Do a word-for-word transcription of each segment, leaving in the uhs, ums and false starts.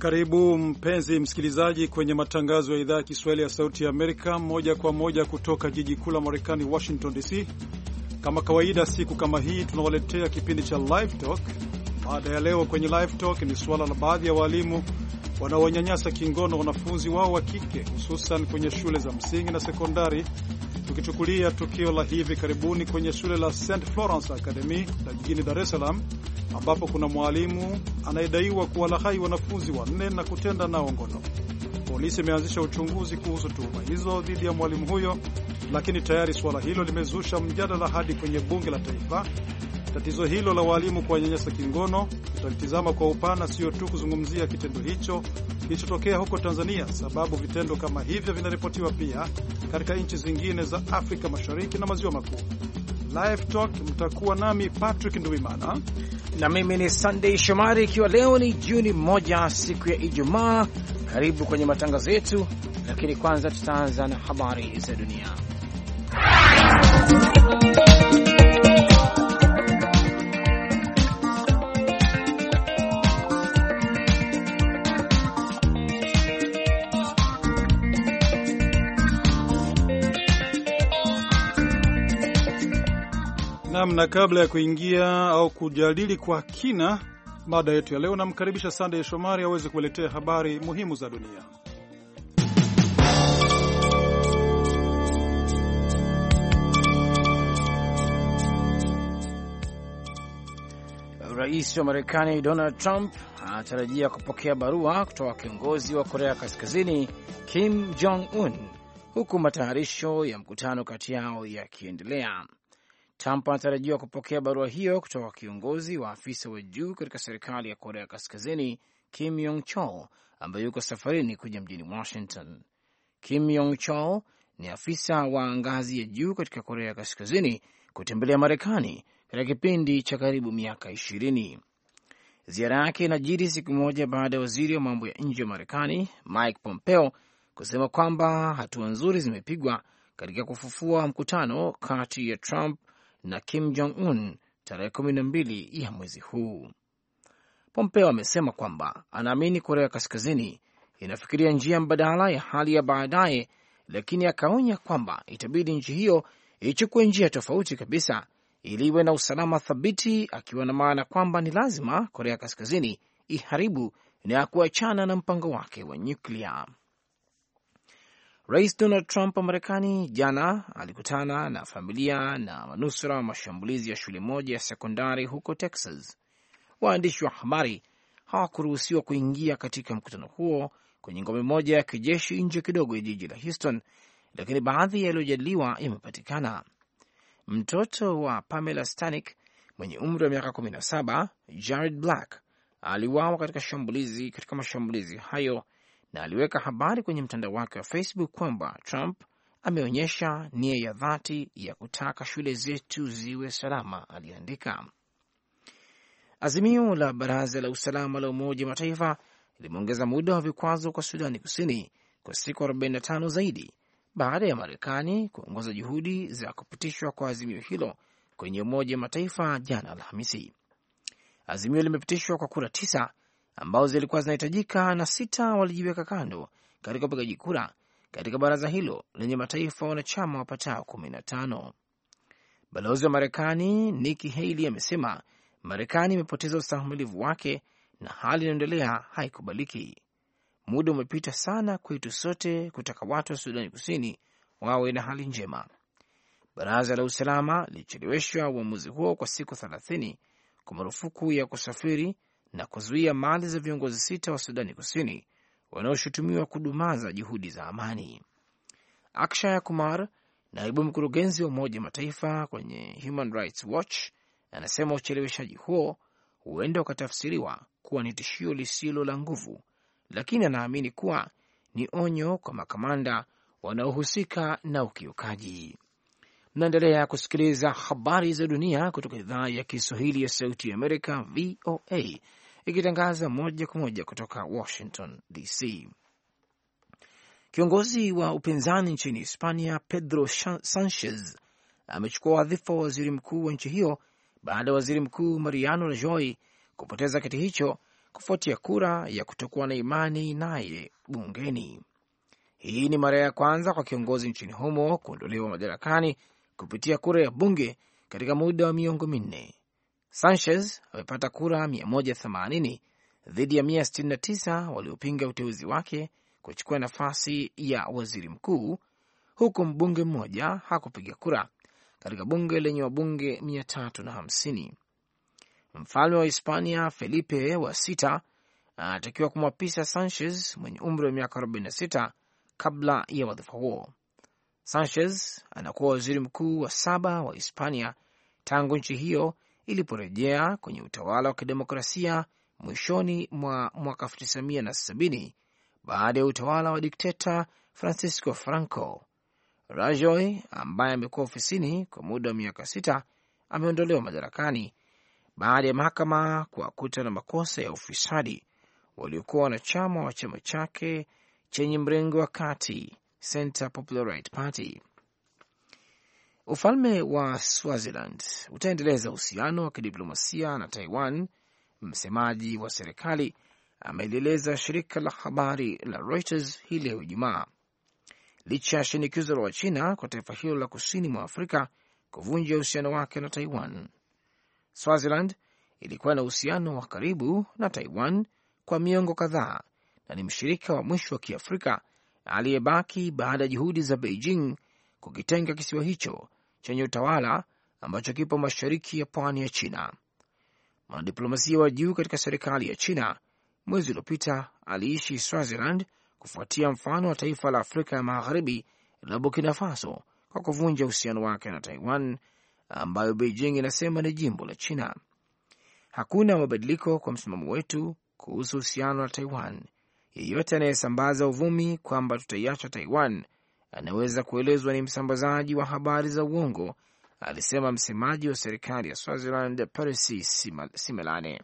Karibu mpenzi msikilizaji kwenye matangazo ya idhaa ya Kiswahili ya Sauti ya Amerika, moja kwa moja kutoka jiji kuu la Marekani, Washington D C. Kama kawaida, siku kama hii tunawaletea kipindi cha Live Talk. Baada ya leo kwenye Live Talk ni suala la baadhi ya walimu wanaonyanyasa kingono wanafunzi wao wa kike, hususan kwenye shule za msingi na sekondari, tukichukulia tukio la hivi karibuni kwenye shule la Saint Florence Academy la jijini Dar es Salaam, ambapo kuna mwalimu anayedaiwa kuwalaghai wanafunzi wanne na kutenda nao ngono. Polisi imeanzisha uchunguzi kuhusu tuhuma hizo dhidi ya mwalimu huyo, lakini tayari suala hilo limezusha mjadala hadi kwenye bunge la taifa. Tatizo hilo la walimu kuwanyanyasa kingono tutalitizama kwa upana, sio tu kuzungumzia kitendo hicho kilichotokea huko Tanzania, sababu vitendo kama hivyo vinaripotiwa pia katika nchi zingine za Afrika Mashariki na Maziwa Makuu. Live Talk, mtakuwa nami Patrick Nduwimana na mimi ni Sunday Shomari, ikiwa leo ni Juni moja, siku ya Ijumaa. Karibu kwenye matangazo yetu, lakini kwanza tutaanza na habari za dunia. Na kabla ya kuingia au kujadili kwa kina mada yetu ya leo, namkaribisha Sunday Shomari aweze kuletea habari muhimu za dunia. Rais wa Marekani Donald Trump anatarajia kupokea barua kutoka kiongozi wa Korea Kaskazini Kim Jong Un, huku matayarisho ya mkutano kati yao yakiendelea. Trump anatarajiwa kupokea barua hiyo kutoka kiongozi wa afisa wa juu katika serikali ya Korea Kaskazini Kim Yong Chol, ambaye yuko safarini kuja mjini Washington. Kim Yong Chol ni afisa wa ngazi ya juu katika Korea Kaskazini kutembelea Marekani katika kipindi cha karibu miaka ishirini. Ziara yake inajiri siku moja baada ya waziri wa mambo ya nje wa Marekani Mike Pompeo kusema kwamba hatua nzuri zimepigwa katika kufufua mkutano kati ya Trump na Kim Jong-un tarehe kumi na mbili ya mwezi huu. Pompeo amesema kwamba anaamini Korea Kaskazini inafikiria njia mbadala ya hali ya baadaye, lakini akaonya kwamba itabidi nchi hiyo ichukue njia tofauti kabisa ili iwe na usalama thabiti, akiwa na maana kwamba ni lazima Korea Kaskazini iharibu na kuachana na mpango wake wa nyuklia. Rais Donald Trump wa Marekani jana alikutana na familia na manusura wa mashambulizi ya shule moja ya sekondari huko Texas. Waandishi wa habari hawakuruhusiwa kuingia katika mkutano huo kwenye ngome moja ya kijeshi nje kidogo ya jiji la Houston, lakini baadhi yaliyojadiliwa yamepatikana. Mtoto wa Pamela Stanek mwenye umri wa miaka kumi na saba, Jared Black, aliuawa katika shambulizi katika mashambulizi hayo, na aliweka habari kwenye mtandao wake wa Facebook kwamba Trump ameonyesha nia ya dhati ya kutaka shule zetu ziwe salama, aliandika. Azimio la Baraza la Usalama la Umoja wa Mataifa limeongeza muda wa vikwazo kwa Sudani Kusini kwa siku arobaini na tano zaidi baada ya Marekani kuongoza juhudi za kupitishwa kwa azimio hilo kwenye Umoja wa Mataifa jana Alhamisi. Azimio limepitishwa kwa kura tisa ambao zilikuwa zinahitajika na sita walijiweka kando katika upigaji kura katika baraza hilo lenye mataifa wanachama wapatao kumi na tano. Balozi wa Marekani Nikki Haley amesema Marekani imepoteza ustahimilivu wake na hali inaendelea haikubaliki. Muda umepita sana kwetu sote kutaka watu wa Sudani Kusini wawe na hali njema. Baraza la Usalama lilicheleweshwa uamuzi huo kwa siku thelathini kwa marufuku ya kusafiri na kuzuia mali za viongozi sita wa Sudani Kusini wanaoshutumiwa kudumaza juhudi za amani. Akshaya Kumar, naibu mkurugenzi wa Umoja Mataifa kwenye Human Rights Watch, anasema ucheleweshaji huo huenda ukatafsiriwa kuwa ni tishio lisilo la nguvu, lakini anaamini kuwa ni onyo kwa makamanda wanaohusika na ukiukaji. Mnaendelea kusikiliza habari za dunia kutoka idhaa ya Kiswahili ya Sauti ya Amerika, V O A, ikitangaza moja kwa moja kutoka Washington D C. Kiongozi wa upinzani nchini Hispania Pedro Sanchez amechukua wadhifa wa waziri mkuu wa nchi hiyo baada ya waziri mkuu Mariano Rajoy kupoteza kiti hicho kufuatia kura ya kutokuwa na imani naye bungeni. Hii ni mara ya kwanza kwa kiongozi nchini humo kuondolewa madarakani kupitia kura ya bunge katika muda wa miongo minne. Sanchez amepata kura mia moja themanini dhidi ya mia sitini na tisa waliopinga uteuzi wake kuchukua nafasi ya waziri mkuu, huku mbunge mmoja hakupiga kura katika bunge lenye wabunge mia tatu na hamsini. Mfalme wa Hispania Felipe wa sita anatakiwa kumwapisha Sanchez mwenye umri wa miaka arobaini na sita kabla ya wadhifa huo. Sanchez anakuwa waziri mkuu wa saba wa Hispania tangu nchi hiyo iliporejea kwenye utawala wa kidemokrasia mwishoni mwa mwaka elfu tisa mia sabini baada ya utawala wa dikteta Francisco Franco. Rajoy ambaye amekuwa ofisini kwa muda wa miaka sita ameondolewa madarakani baada ya mahakama kuwakuta na makosa ya ufisadi waliokuwa wanachama wa chama chake chenye mrengo wa kati Center Popular Right Party. Ufalme wa Swaziland utaendeleza uhusiano wa kidiplomasia na Taiwan, msemaji wa serikali amelieleza shirika la habari la Reuters hii leo Ijumaa, licha ya shinikizo la Wachina kwa taifa hilo la kusini mwa Afrika kuvunja uhusiano wake na Taiwan. Swaziland ilikuwa na uhusiano wa karibu na Taiwan kwa miongo kadhaa na ni mshirika wa mwisho wa Kiafrika aliyebaki baada ya juhudi za Beijing kukitenga kisiwa hicho chenye utawala ambacho kipo mashariki ya pwani ya China. Mwanadiplomasia wa juu katika serikali ya China mwezi uliopita aliishi Swaziland kufuatia mfano wa taifa la Afrika ya Magharibi la Burkina Faso kwa kuvunja uhusiano wake na Taiwan ambayo Beijing inasema ni jimbo la China. Hakuna mabadiliko kwa msimamo wetu kuhusu uhusiano na Taiwan. Yeyote anayesambaza uvumi kwamba tutaiacha Taiwan anaweza kuelezwa ni msambazaji wa habari za uongo, alisema msemaji wa serikali ya Swaziland Percy Simelane.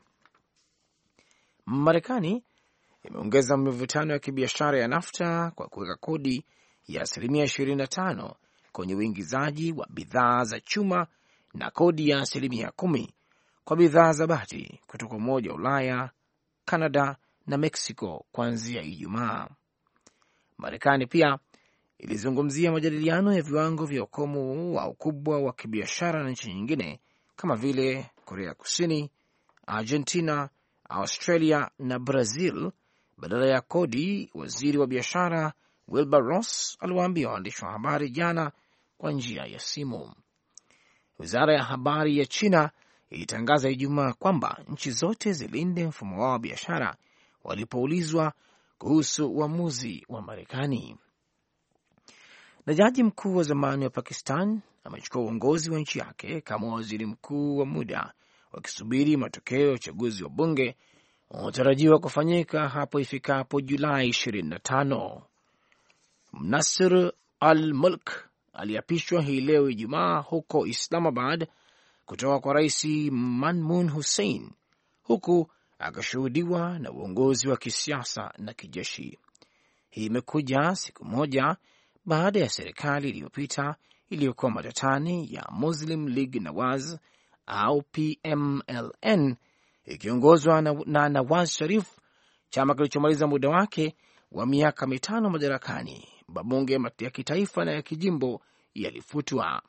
Marekani imeongeza mivutano ya kibiashara ya NAFTA kwa kuweka kodi ya asilimia ishirini na tano kwenye uingizaji wa bidhaa za chuma na kodi ya asilimia kumi kwa bidhaa za bati kutoka Umoja wa Ulaya, Canada na Mexico kuanzia Ijumaa. Marekani pia ilizungumzia majadiliano ya viwango vya ukomo wa ukubwa wa kibiashara na nchi nyingine kama vile Korea Kusini, Argentina, Australia na Brazil badala ya kodi. Waziri wa biashara Wilbur Ross aliwaambia waandishi wa habari jana kwa njia ya simu. Wizara ya habari ya China ilitangaza Ijumaa kwamba nchi zote zilinde mfumo wao wa biashara walipoulizwa kuhusu uamuzi wa Marekani. Na jaji mkuu wa zamani wa Pakistan amechukua uongozi wa nchi yake kama waziri mkuu wa muda, wakisubiri matokeo ya uchaguzi wa bunge unaotarajiwa kufanyika hapo ifikapo Julai ishirini na tano. Nasir al-Mulk aliapishwa hii leo Ijumaa huko Islamabad kutoka kwa Rais Manmoon Hussein, huku akashuhudiwa na uongozi wa kisiasa na kijeshi. Hii imekuja siku moja baada ya serikali iliyopita iliyokuwa matatani ya Muslim League Nawaz au P M L N ikiongozwa na, na Nawaz Sharif, chama kilichomaliza muda wake wa miaka mitano madarakani. Mabunge ya kitaifa na ya kijimbo yalifutwa.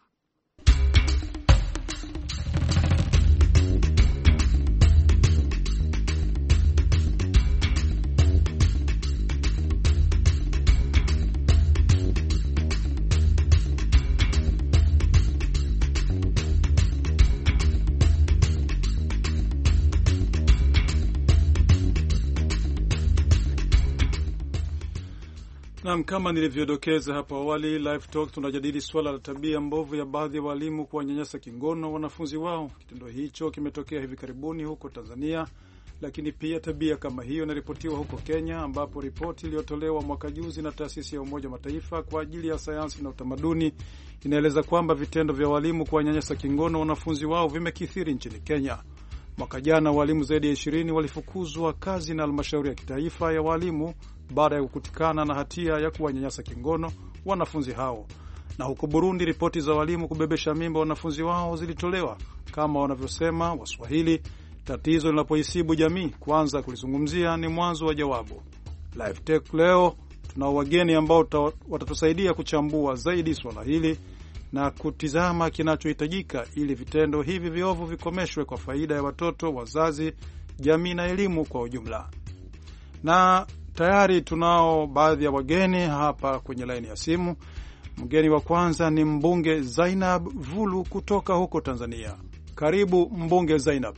Naam, kama nilivyodokeza hapo awali, Live Talk tunajadili swala la tabia mbovu ya baadhi ya walimu kuwanyanyasa kingono wanafunzi wao. Kitendo hicho kimetokea hivi karibuni huko Tanzania, lakini pia tabia kama hiyo inaripotiwa huko Kenya, ambapo ripoti iliyotolewa mwaka juzi na taasisi ya Umoja Mataifa kwa ajili ya sayansi na utamaduni inaeleza kwamba vitendo vya walimu kuwanyanyasa kingono wanafunzi wao vimekithiri nchini Kenya. Mwaka jana walimu zaidi ya ishirini walifukuzwa kazi na halmashauri ya kitaifa ya walimu baada ya kukutikana na hatia ya kuwanyanyasa kingono wanafunzi hao. Na huko Burundi, ripoti za walimu kubebesha mimba wanafunzi wao zilitolewa. Kama wanavyosema Waswahili, Tatizo linapoisibu jamii, kwanza kulizungumzia ni mwanzo wa jawabu. Live Talk leo tuna wageni ambao watatusaidia kuchambua zaidi swala hili na kutizama kinachohitajika ili vitendo hivi viovu vikomeshwe kwa faida ya watoto, wazazi, jamii na elimu kwa ujumla. Na tayari tunao baadhi ya wageni hapa kwenye laini ya simu. Mgeni wa kwanza ni mbunge Zainab Vulu kutoka huko Tanzania. Karibu mbunge Zainab.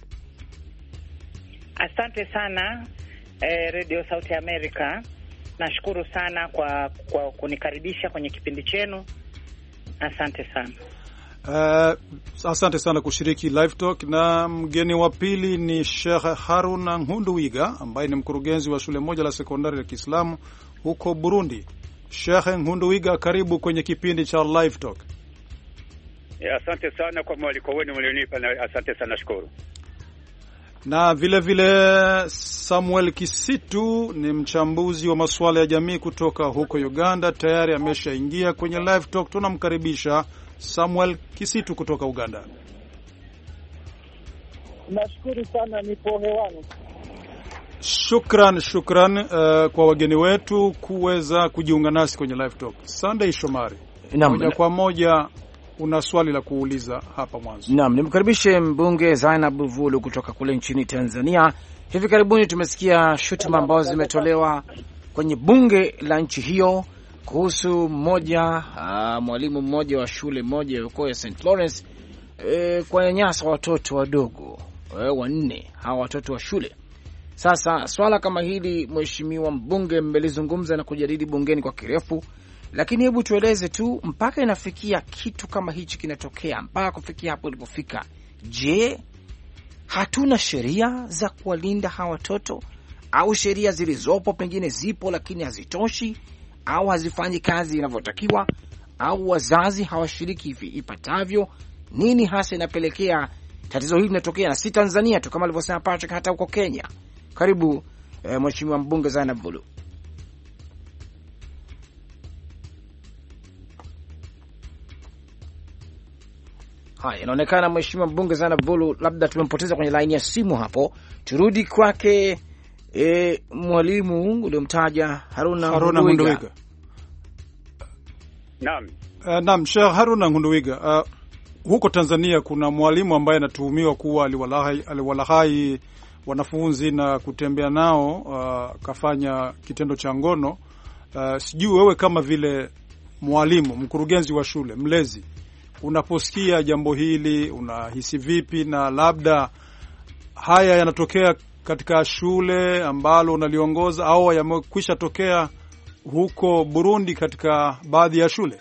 Asante sana eh, Radio Sauti ya Amerika. Nashukuru sana kwa, kwa kunikaribisha kwenye kipindi chenu. Asante sana. Uh, asante sana kushiriki Live Talk. Na mgeni wa pili ni Sheikh Haruna Nkunduwiga ambaye ni mkurugenzi wa shule moja la sekondari ya Kiislamu huko Burundi. Sheikh Nkunduwiga, karibu kwenye kipindi cha Live Talk. Ya, asante sana kwa mwaliko wenu mlionipa na asante sana, shukuru. Na vile vile Samuel Kisitu ni mchambuzi wa masuala ya jamii kutoka huko Uganda, tayari ameshaingia kwenye Live Talk. Tunamkaribisha Samuel Kisitu kutoka Uganda. Nashukuru sana, nipo hewani. Shukran, shukran uh, kwa wageni wetu kuweza kujiunga nasi kwenye Live Talk. Sunday Shomari, moja kwa moja una swali la kuuliza hapa mwanzo. Naam, nimkaribishe mbunge Zainab Vulu kutoka kule nchini Tanzania. Hivi karibuni tumesikia shutuma ambazo zimetolewa kwenye bunge la nchi hiyo kuhusu mmoja uh, mwalimu mmoja wa shule moja huko ya Saint Lawrence e, kwa nyanyasa watoto wadogo e, wanne, hawa watoto wa shule. Sasa swala kama hili mheshimiwa mbunge mmelizungumza na kujadili bungeni kwa kirefu, lakini hebu tueleze tu mpaka inafikia kitu kama hichi kinatokea, mpaka kufikia hapo ilipofika. Je, hatuna sheria za kuwalinda hawa watoto, au sheria zilizopo pengine zipo lakini hazitoshi, au hazifanyi kazi inavyotakiwa, au wazazi hawashiriki ipatavyo? Nini hasa inapelekea tatizo hili linatokea? Na si Tanzania tu kama alivyosema Patrick, hata huko Kenya. Karibu eh, mheshimiwa mbunge Zainab Vulu. Haya, inaonekana mheshimiwa mbunge Zainab Vulu labda tumempoteza kwenye laini ya simu hapo. Turudi kwake e, mwalimu uliomtaja Haruna, Haruna Nkunduwiga. Naam. Uh, naam, Sheikh Haruna Nkunduwiga. Uh, huko Tanzania kuna mwalimu ambaye anatuhumiwa kuwa aliwalahai, aliwalahai wanafunzi na kutembea nao, uh, kafanya kitendo cha ngono. Uh, sijui wewe kama vile mwalimu, mkurugenzi wa shule, mlezi, unaposikia jambo hili unahisi vipi? Na labda haya yanatokea katika shule ambalo unaliongoza au yamekwisha tokea huko Burundi katika baadhi ya shule?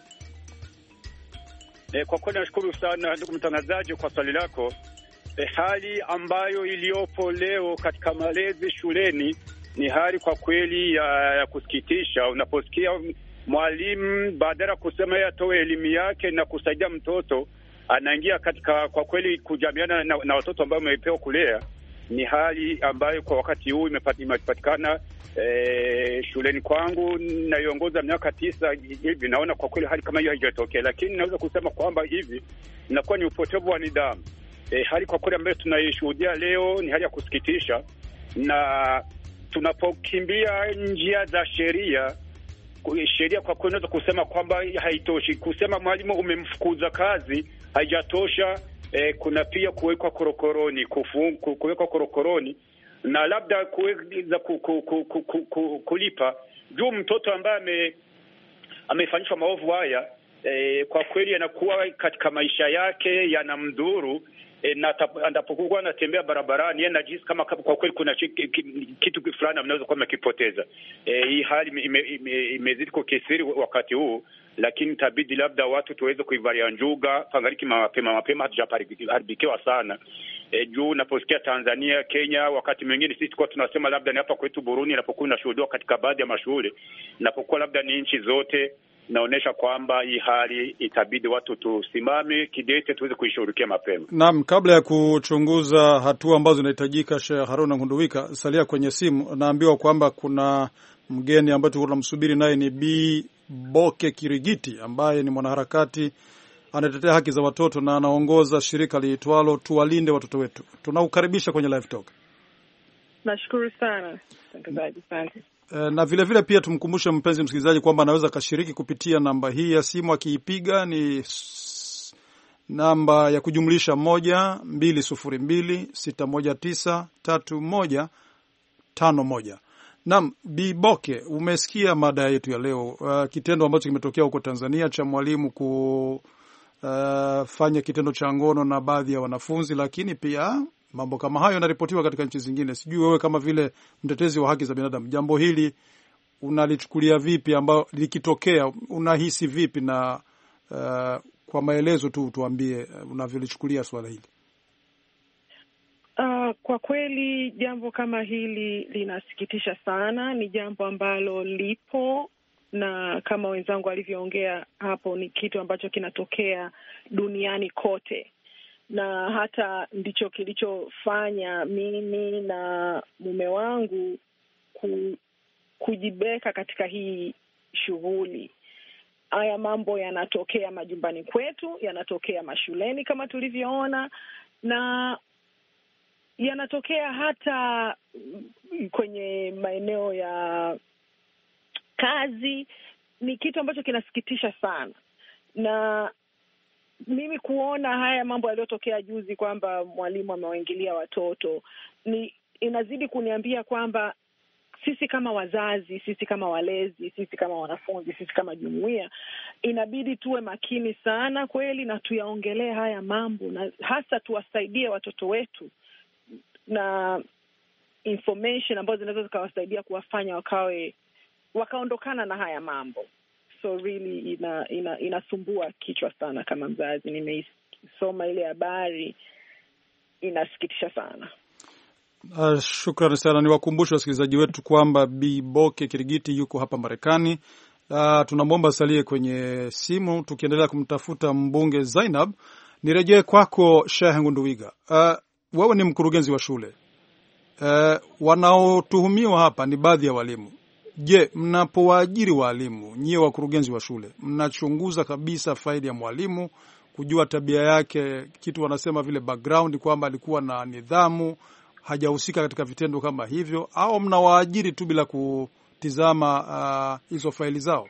E, kwa kweli nashukuru sana ndugu mtangazaji kwa swali lako. E, hali ambayo iliyopo leo katika malezi shuleni ni hali kwa kweli ya, ya kusikitisha. Unaposikia mwalimu badala kusema yeye atoe elimu yake na kusaidia mtoto, anaingia katika kwa kweli kujamiana na, na watoto ambao wamepewa kulea, ni hali ambayo kwa wakati huu imepatikana e, shuleni kwangu. Naiongoza miaka tisa hivi, naona kwa kweli hali kama hiyo haijatokea, lakini naweza kusema kwamba hivi inakuwa ni upotevu wa nidhamu. E, hali kwa kweli ambayo tunaishuhudia leo ni hali ya kusikitisha, na tunapokimbia njia za sheria, sheria kwa kweli naweza kusema kwamba haitoshi. Kusema mwalimu umemfukuza kazi haijatosha. E, kuna pia kuwekwa korokoroni, kuwekwa korokoroni na labda kuweza ku, ku, ku, ku, ku, ku, kulipa juu mtoto ambaye ame, amefanyishwa maovu haya. E, kwa kweli anakuwa katika maisha yake yanamdhuru. E, na anapokuwa anatembea barabarani yeye anajisikia kama kwa kweli kuna kitu fulani anaweza kuwa amekipoteza. E, hii hali imezidi ime, ime kukithiri wakati huu, lakini tabidi labda watu tuweze kuivalia njuga pangaliki mapema mapema, hatujaharibikiwa sana. E, juu unaposikia Tanzania, Kenya, wakati mwingine sisi kwa tunasema labda ni hapa kwetu Burundi, inapokuwa inashuhudiwa katika baadhi ya mashule, inapokuwa labda ni nchi zote, naonesha kwamba hii hali itabidi watu tusimame kidete tuweze kuishughulikia mapema. Naam, kabla ya kuchunguza hatua ambazo zinahitajika, Sheikh Haruna Nkunduwiga, salia kwenye simu. Naambiwa kwamba kuna mgeni ambaye tunamsubiri, naye ni Bi Boke Kirigiti ambaye ni mwanaharakati anatetea haki za watoto na anaongoza shirika liitwalo Tuwalinde Watoto Wetu. Tunaukaribisha kwenye live talk. Nashukuru sana mtangazaji, asante. E, na vile vile pia tumkumbushe mpenzi msikilizaji kwamba anaweza kashiriki kupitia namba hii ya simu, akiipiga ni namba ya kujumlisha moja mbili sufuri mbili sita moja tisa tatu moja tano moja. Naam, Biboke, umesikia mada yetu ya leo. Uh, kitendo ambacho kimetokea huko Tanzania cha mwalimu kufanya uh, kitendo cha ngono na baadhi ya wanafunzi, lakini pia mambo kama hayo yanaripotiwa katika nchi zingine. Sijui wewe kama vile mtetezi wa haki za binadamu, jambo hili unalichukulia vipi, ambao likitokea unahisi vipi, na uh, kwa maelezo tu tuambie unavyolichukulia swala hili. Uh, kwa kweli jambo kama hili linasikitisha sana. Ni jambo ambalo lipo, na kama wenzangu walivyoongea hapo, ni kitu ambacho kinatokea duniani kote, na hata ndicho kilichofanya mimi na mume wangu ku, kujibeka katika hii shughuli. Haya mambo yanatokea majumbani kwetu, yanatokea mashuleni kama tulivyoona, na yanatokea hata kwenye maeneo ya kazi. Ni kitu ambacho kinasikitisha sana, na mimi kuona haya mambo yaliyotokea juzi kwamba mwalimu amewaingilia watoto, ni inazidi kuniambia kwamba sisi kama wazazi, sisi kama walezi, sisi kama wanafunzi, sisi kama jumuiya, inabidi tuwe makini sana kweli, na tuyaongelee haya mambo, na hasa tuwasaidie watoto wetu na information ambazo zinaweza zikawasaidia kuwafanya wakawe wakaondokana na haya mambo. So really ina, ina, inasumbua kichwa sana kama mzazi. Nimeisoma ile habari, inasikitisha sana. Uh, shukrani sana. Niwakumbushe wasikilizaji wetu kwamba Biboke Kirigiti yuko hapa Marekani. Uh, tunamwomba asalie kwenye simu tukiendelea kumtafuta mbunge Zainab. Nirejee kwako Sheikh Ngunduwiga. Uh, wewe ni mkurugenzi wa shule. Uh, wanaotuhumiwa hapa ni baadhi ya walimu. Je, mnapowaajiri walimu, nyie wakurugenzi wa shule, mnachunguza kabisa faili ya mwalimu, kujua tabia yake, kitu wanasema vile background, kwamba alikuwa na nidhamu, hajahusika katika vitendo kama hivyo, au mnawaajiri tu bila kutizama hizo uh, faili zao?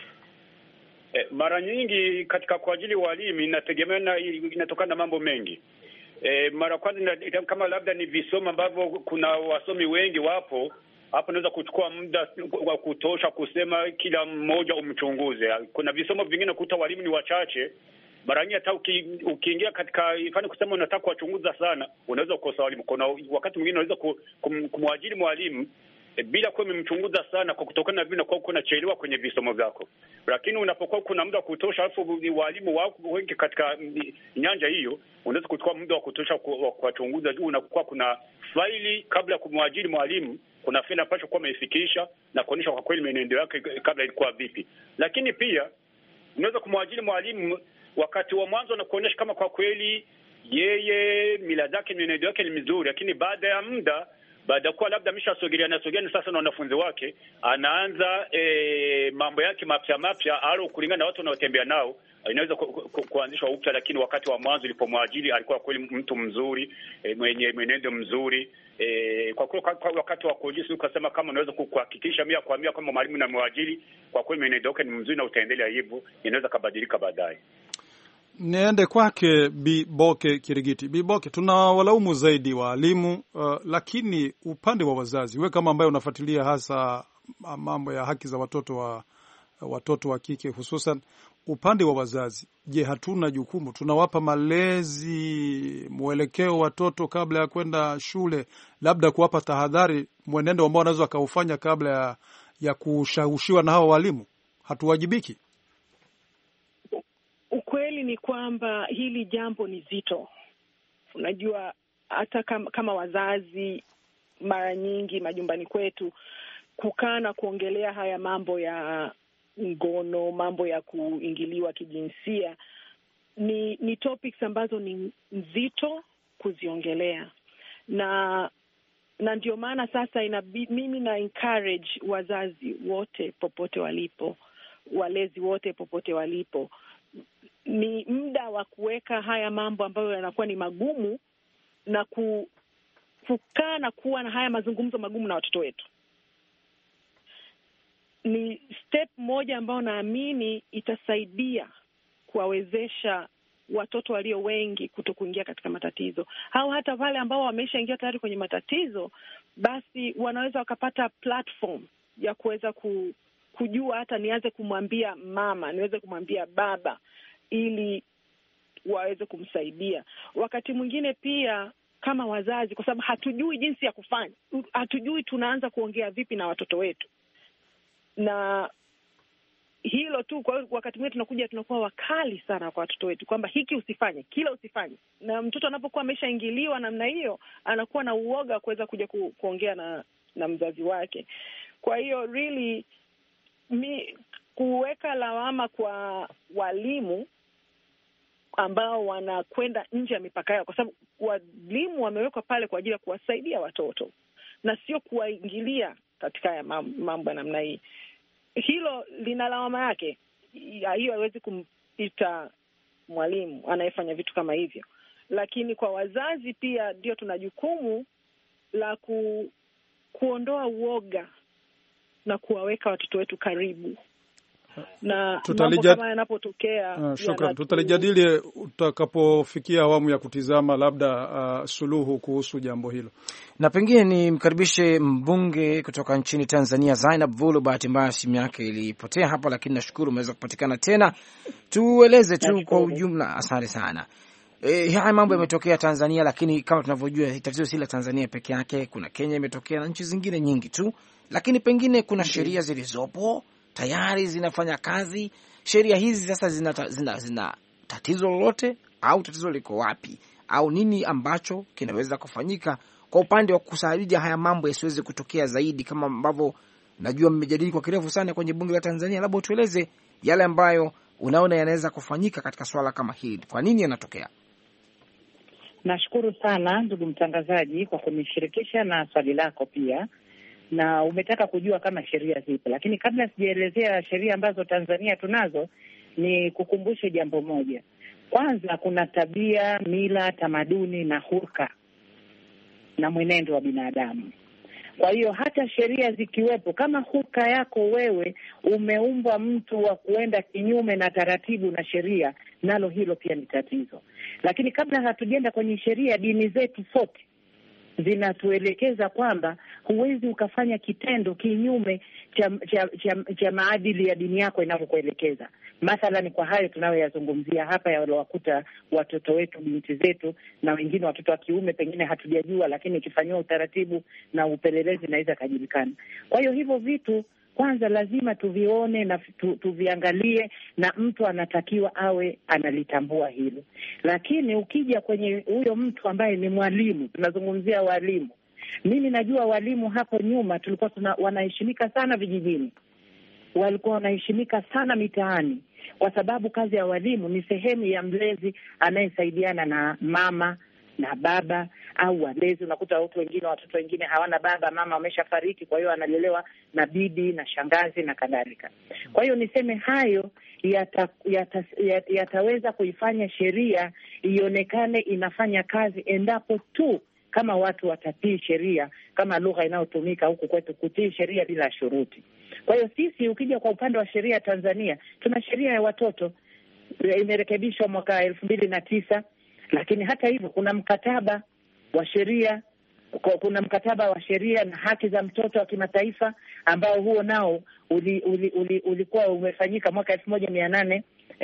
E, mara nyingi katika kuajiri walimu inategemea na inatokana na mambo mengi. E, mara kwanza kama labda ni visomo ambavyo kuna wasomi wengi wapo, hapo naweza kuchukua muda wa kutosha kusema kila mmoja umchunguze. Kuna visomo vingine kuta walimu ni wachache. Mara nyingi hata ukiingia katika ifanye kusema unataka kuwachunguza sana, unaweza kukosa walimu. Kuna wakati mwingine unaweza kumwajiri mwalimu e, bila kuwa umemchunguza sana, kwa kutokana na vile kwa kuna chelewa kwenye visomo vyako. Lakini unapokuwa kuna muda wa kutosha, alafu walimu wako wengi katika nyanja hiyo, unaweza kuchukua muda wa kutosha kuwachunguza juu unakuwa kuna faili kabla ya kumwajiri mwalimu, kuna faili ambacho kwa ameifikisha na kuonyesha kwa kweli mwenendo wake kabla ilikuwa vipi. Lakini pia unaweza kumwajiri mwalimu wakati wa mwanzo na kuonyesha kama kwa kweli yeye mila zake mwenendo wake ni mizuri, lakini baada ya muda, baada kwa labda ameshasogelea na sogelea sasa na wanafunzi wake, anaanza e, mambo yake mapya mapya au kulingana na watu wanaotembea nao, inaweza ku, ku, kuanzishwa upya. Lakini wakati wa mwanzo ilipomwajiri alikuwa kweli mtu mzuri, e, mwenye mwenendo mzuri. E, kwa kweli kwa wakati wa kujisi ukasema kama unaweza kuhakikisha mia kwa mia kama mwalimu na mwajiri kwa kweli mwenendo wake ni mzuri na utaendelea hivyo, inaweza kubadilika baadaye. Niende kwake Biboke Kirigiti. Biboke, tunawalaumu zaidi walimu, uh, lakini upande wa wazazi, wewe kama ambaye unafuatilia hasa mambo ya haki za watoto wa watoto wa kike hususan, upande wa wazazi, je, hatuna jukumu? Tunawapa malezi, mwelekeo watoto kabla ya kwenda shule, labda kuwapa tahadhari, mwenendo ambao wanaweza kaufanya kabla ya, ya kushawishiwa na hao walimu? Hatuwajibiki? Ukweli ni kwamba hili jambo ni zito. Unajua, hata kama, kama wazazi, mara nyingi majumbani kwetu kukaa na kuongelea haya mambo ya ngono, mambo ya kuingiliwa kijinsia, ni ni topics ambazo ni nzito kuziongelea, na na ndio maana sasa inabidi mimi na encourage wazazi wote popote walipo, walezi wote popote walipo, ni muda wa kuweka haya mambo ambayo yanakuwa ni magumu na ku, kukaa na kuwa na haya mazungumzo magumu na watoto wetu. Ni step moja ambayo naamini itasaidia kuwawezesha watoto walio wengi kuto kuingia katika matatizo, au hata wale ambao wameshaingia tayari kwenye matatizo, basi wanaweza wakapata platform ya kuweza ku, kujua hata nianze kumwambia mama, niweze kumwambia baba, ili waweze kumsaidia. Wakati mwingine pia kama wazazi, kwa sababu hatujui jinsi ya kufanya, hatujui tunaanza kuongea vipi na watoto wetu, na hilo tu, kwa wakati mwingine tunakuja tunakuwa wakali sana kwa watoto wetu, kwamba hiki usifanye, kila usifanye. Na mtoto anapokuwa ameshaingiliwa namna hiyo, anakuwa na uoga kuweza kuja ku, kuongea na na mzazi wake. Kwa hiyo really mi kuweka lawama kwa walimu ambao wanakwenda nje ya mipaka yao, kwa sababu walimu wamewekwa pale kwa ajili ya kuwasaidia watoto na sio kuwaingilia katika ya mambo ya namna hii. Hilo lina lawama yake. Hiyo haiwezi kumpita mwalimu anayefanya vitu kama hivyo. Lakini kwa wazazi pia ndio tuna jukumu la ku, kuondoa uoga na kuwaweka watoto wetu karibu. Na mambo kama yanapotokea, uh, shukran. Tutalijadili utakapofikia awamu ya kutizama labda uh, suluhu kuhusu jambo hilo. Na pengine ni mkaribishe mbunge kutoka nchini Tanzania, Zainab Vulu. Bahati mbaya simu yake ilipotea hapa, lakini nashukuru umeweza kupatikana tena. Tueleze tu kwa ujumla. Asante sana. E, haya mambo yametokea Tanzania, lakini kama tunavyojua tatizo si la Tanzania peke yake. Kuna Kenya imetokea na nchi zingine nyingi tu, lakini pengine kuna sheria zilizopo tayari zinafanya kazi. Sheria hizi sasa zina, zina, zina tatizo lolote, au tatizo liko wapi, au nini ambacho kinaweza kufanyika kwa upande wa kusaidia haya mambo yasiweze kutokea zaidi, kama ambavyo najua mmejadili kwa kirefu sana kwenye bunge la Tanzania? Labda tueleze yale ambayo unaona yanaweza kufanyika katika swala kama hili. Kwa nini yanatokea? Nashukuru sana ndugu mtangazaji kwa kunishirikisha na swali lako pia, na umetaka kujua kama sheria zipo. Lakini kabla sijaelezea sheria ambazo Tanzania tunazo, ni kukumbushe jambo moja. Kwanza, kuna tabia, mila, tamaduni na hulka na mwenendo wa binadamu. Kwa hiyo hata sheria zikiwepo, kama hulka yako wewe umeumbwa mtu wa kuenda kinyume na taratibu na sheria, nalo hilo pia ni tatizo. Lakini kabla hatujenda kwenye sheria, dini zetu sote zinatuelekeza kwamba huwezi ukafanya kitendo kinyume cha cha, cha, cha maadili ya dini yako inavyokuelekeza. Mathalan, kwa hayo tunayoyazungumzia hapa ya walowakuta watoto wetu, binti zetu, na wengine watoto wa kiume, pengine hatujajua, lakini ikifanywa utaratibu na upelelezi naweza kujulikana. Kwa hiyo hivyo vitu kwanza lazima tuvione na tu, tuviangalie, na mtu anatakiwa awe analitambua hilo. Lakini ukija kwenye huyo mtu ambaye ni mwalimu, tunazungumzia walimu. Mimi najua walimu hapo nyuma tulikuwa tuna wanaheshimika sana vijijini, walikuwa wanaheshimika sana mitaani, kwa sababu kazi ya walimu ni sehemu ya mlezi anayesaidiana na mama na baba au walezi. Unakuta watu wengine, watoto wengine hawana baba, mama wameshafariki, kwa hiyo analelewa na bibi na shangazi na kadhalika. Kwa hiyo niseme hayo yata, yata, yata, yataweza kuifanya sheria ionekane inafanya kazi endapo tu kama watu watatii sheria, kama lugha inayotumika huku kwetu, kutii sheria bila shuruti. Kwa hiyo sisi, ukija kwa upande wa sheria Tanzania, tuna sheria ya watoto imerekebishwa mwaka elfu mbili na tisa. Lakini hata hivyo kuna mkataba wa sheria, kuna mkataba wa sheria na haki za mtoto wa kimataifa ambao huo nao uli, uli, uli, ulikuwa umefanyika mwaka elfu moja mia nane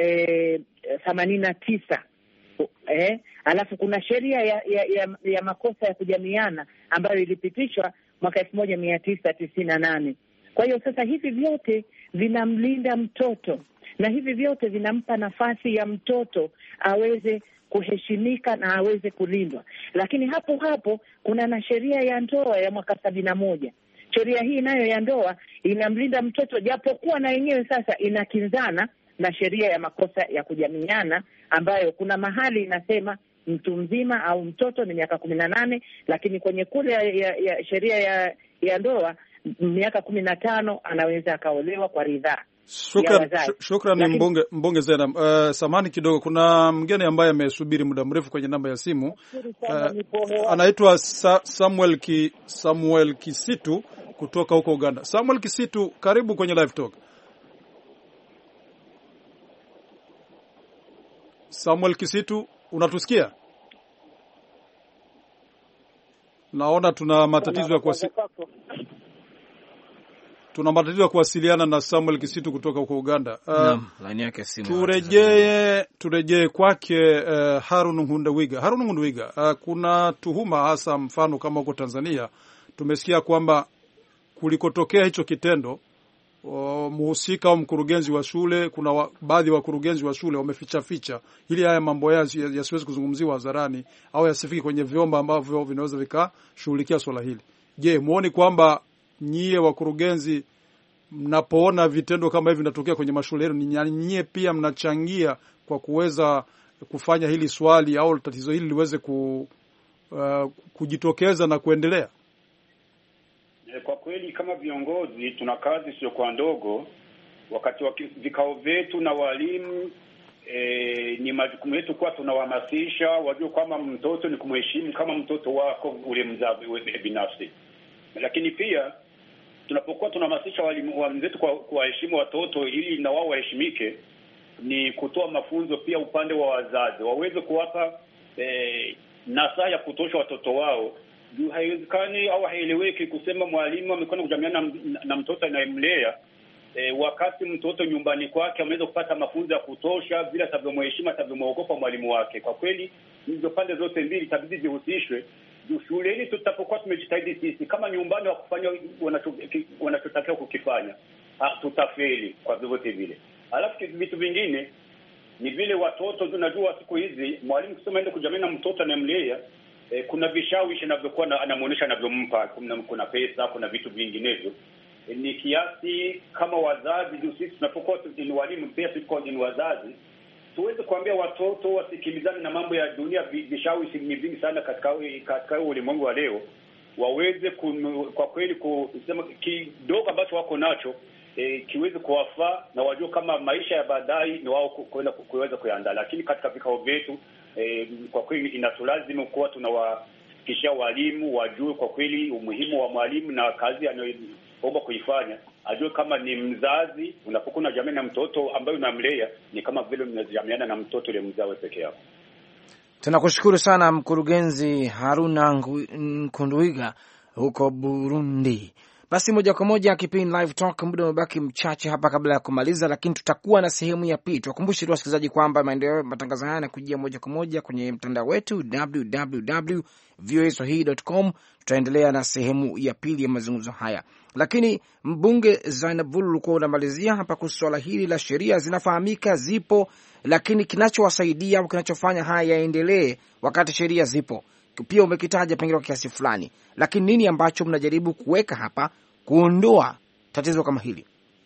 themanini na tisa. Eh, alafu kuna sheria ya, ya, ya, ya makosa ya kujamiana ambayo ilipitishwa mwaka elfu moja mia tisa tisini na nane. Kwa hiyo sasa hivi vyote vinamlinda mtoto na hivi vyote vinampa nafasi ya mtoto aweze kuheshimika na aweze kulindwa. Lakini hapo hapo kuna na sheria ya ndoa ya mwaka sabini na moja. Sheria hii nayo ya ndoa inamlinda mtoto, japokuwa na yenyewe sasa inakinzana na sheria ya makosa ya kujamiana ambayo kuna mahali inasema mtu mzima au mtoto ni miaka kumi na nane, lakini kwenye kule ya, ya, ya sheria ya, ya ndoa miaka kumi na tano anaweza akaolewa kwa ridhaa. Shukran, shukran ni mbunge mbunge Zainab. Uh, samani kidogo, kuna mgeni ambaye amesubiri muda mrefu kwenye namba ya simu. Uh, anaitwa Sa Samuel Ki, Samuel Kisitu kutoka huko Uganda. Samuel Kisitu, karibu kwenye live talk. Samuel Kisitu, unatusikia? Naona tuna matatizo ya kuwasi... tuna matatizo ya kuwasiliana na Samuel Kisitu kutoka huko Uganda. Uh, Naam, line yake simu. Turejee turejee kwake uh, Harun Nkunduwiga. Harun Nkunduwiga, uh, kuna tuhuma hasa mfano kama huko Tanzania tumesikia kwamba kulikotokea hicho kitendo uh, mhusika au mkurugenzi wa shule, kuna wa, baadhi ya wakurugenzi wa shule wameficha ficha ili haya mambo yao yasiwezi kuzungumziwa hadharani au yasifiki kwenye vyombo ambavyo vinaweza vikashughulikia swala hili. Je, muone kwamba nyie wakurugenzi mnapoona vitendo kama hivi vinatokea kwenye mashule yenu, ni nyie pia mnachangia kwa kuweza kufanya hili swali au tatizo hili liweze ku, uh, kujitokeza na kuendelea? Kwa kweli kama viongozi tuna kazi sio kwa ndogo. Wakati wa vikao vyetu na walimu, e, ni majukumu yetu kwa tunawahamasisha wajue kwamba mtoto ni kumheshimu kama mtoto wako ule mzao binafsi. Lakini pia tunapokuwa tunahamasisha walimu wenzetu kwa kuwaheshimu watoto ili na wao waheshimike, ni kutoa mafunzo pia upande wa wazazi waweze kuwapa e, nasaha ya kutosha watoto wao. Haiwezekani au haieleweki kusema mwalimu amekwenda kujamiana na, na mtoto anayemlea e, wakati mtoto nyumbani kwake ameweza kupata mafunzo ya kutosha vile atavyomheshimu, atavyomwogopa mwalimu wake. Kwa kweli hizo pande zote mbili itabidi zihusishwe. Shuleni tutapokuwa tumejitahidi sisi kama nyumbani wa kufanya wanachotakiwa kukifanya, ha, tutafeli kwa vyovyote vile. Alafu vitu vingine ni vile watoto tunajua siku hizi mwalimu kusema aende kujamiana na mtoto anayemlea, E, kuna vishawishi anavyokuwa anamuonesha anavyompa, kuna, kuna pesa, kuna vitu vinginevyo. E, ni kiasi kama wazazi sisi tunapokuwa ni walimu pia tuko ni wazazi, tuweze kuambia watoto wasikilizane na mambo ya dunia. Vishawishi ni vingi sana katika katika ulimwengu wa leo, waweze kunu, kwa kweli kusema kidogo ambacho wako nacho e, kiweze kuwafaa na wajue kama maisha ya baadaye ni wao kuweza kuweza kuandaa. Lakini katika vikao vyetu E, kwa kweli inatulazimu kuwa tunawafikishia walimu wajue kwa kweli umuhimu wa mwalimu na kazi anayoomba kuifanya. Ajue kama ni mzazi, unapokuwa unajamiana na mtoto ambaye unamlea ni kama vile unajamiana na mtoto ile mzawe peke yako. Tunakushukuru sana Mkurugenzi Haruna Nkunduwiga huko Burundi. Basi moja kwa moja kipindi Live Talk, muda umebaki mchache hapa kabla ya kumaliza, lakini tutakuwa na sehemu ya pili. Tuwakumbushe tu wasikilizaji kwamba maendeleo matangazo haya yanakujia moja kwa moja kwenye mtandao wetu w w w dot v o a swahili dot com. Tutaendelea na sehemu ya pili ya mazungumzo haya, lakini mbunge Zainab Vulu ulikuwa unamalizia hapa kuhusu swala hili la sheria. Zinafahamika, zipo, lakini kinachowasaidia au kinachofanya haya yaendelee wakati sheria zipo pia umekitaja pengine kwa kiasi fulani, lakini nini ambacho mnajaribu kuweka hapa kuondoa tatizo kama hili?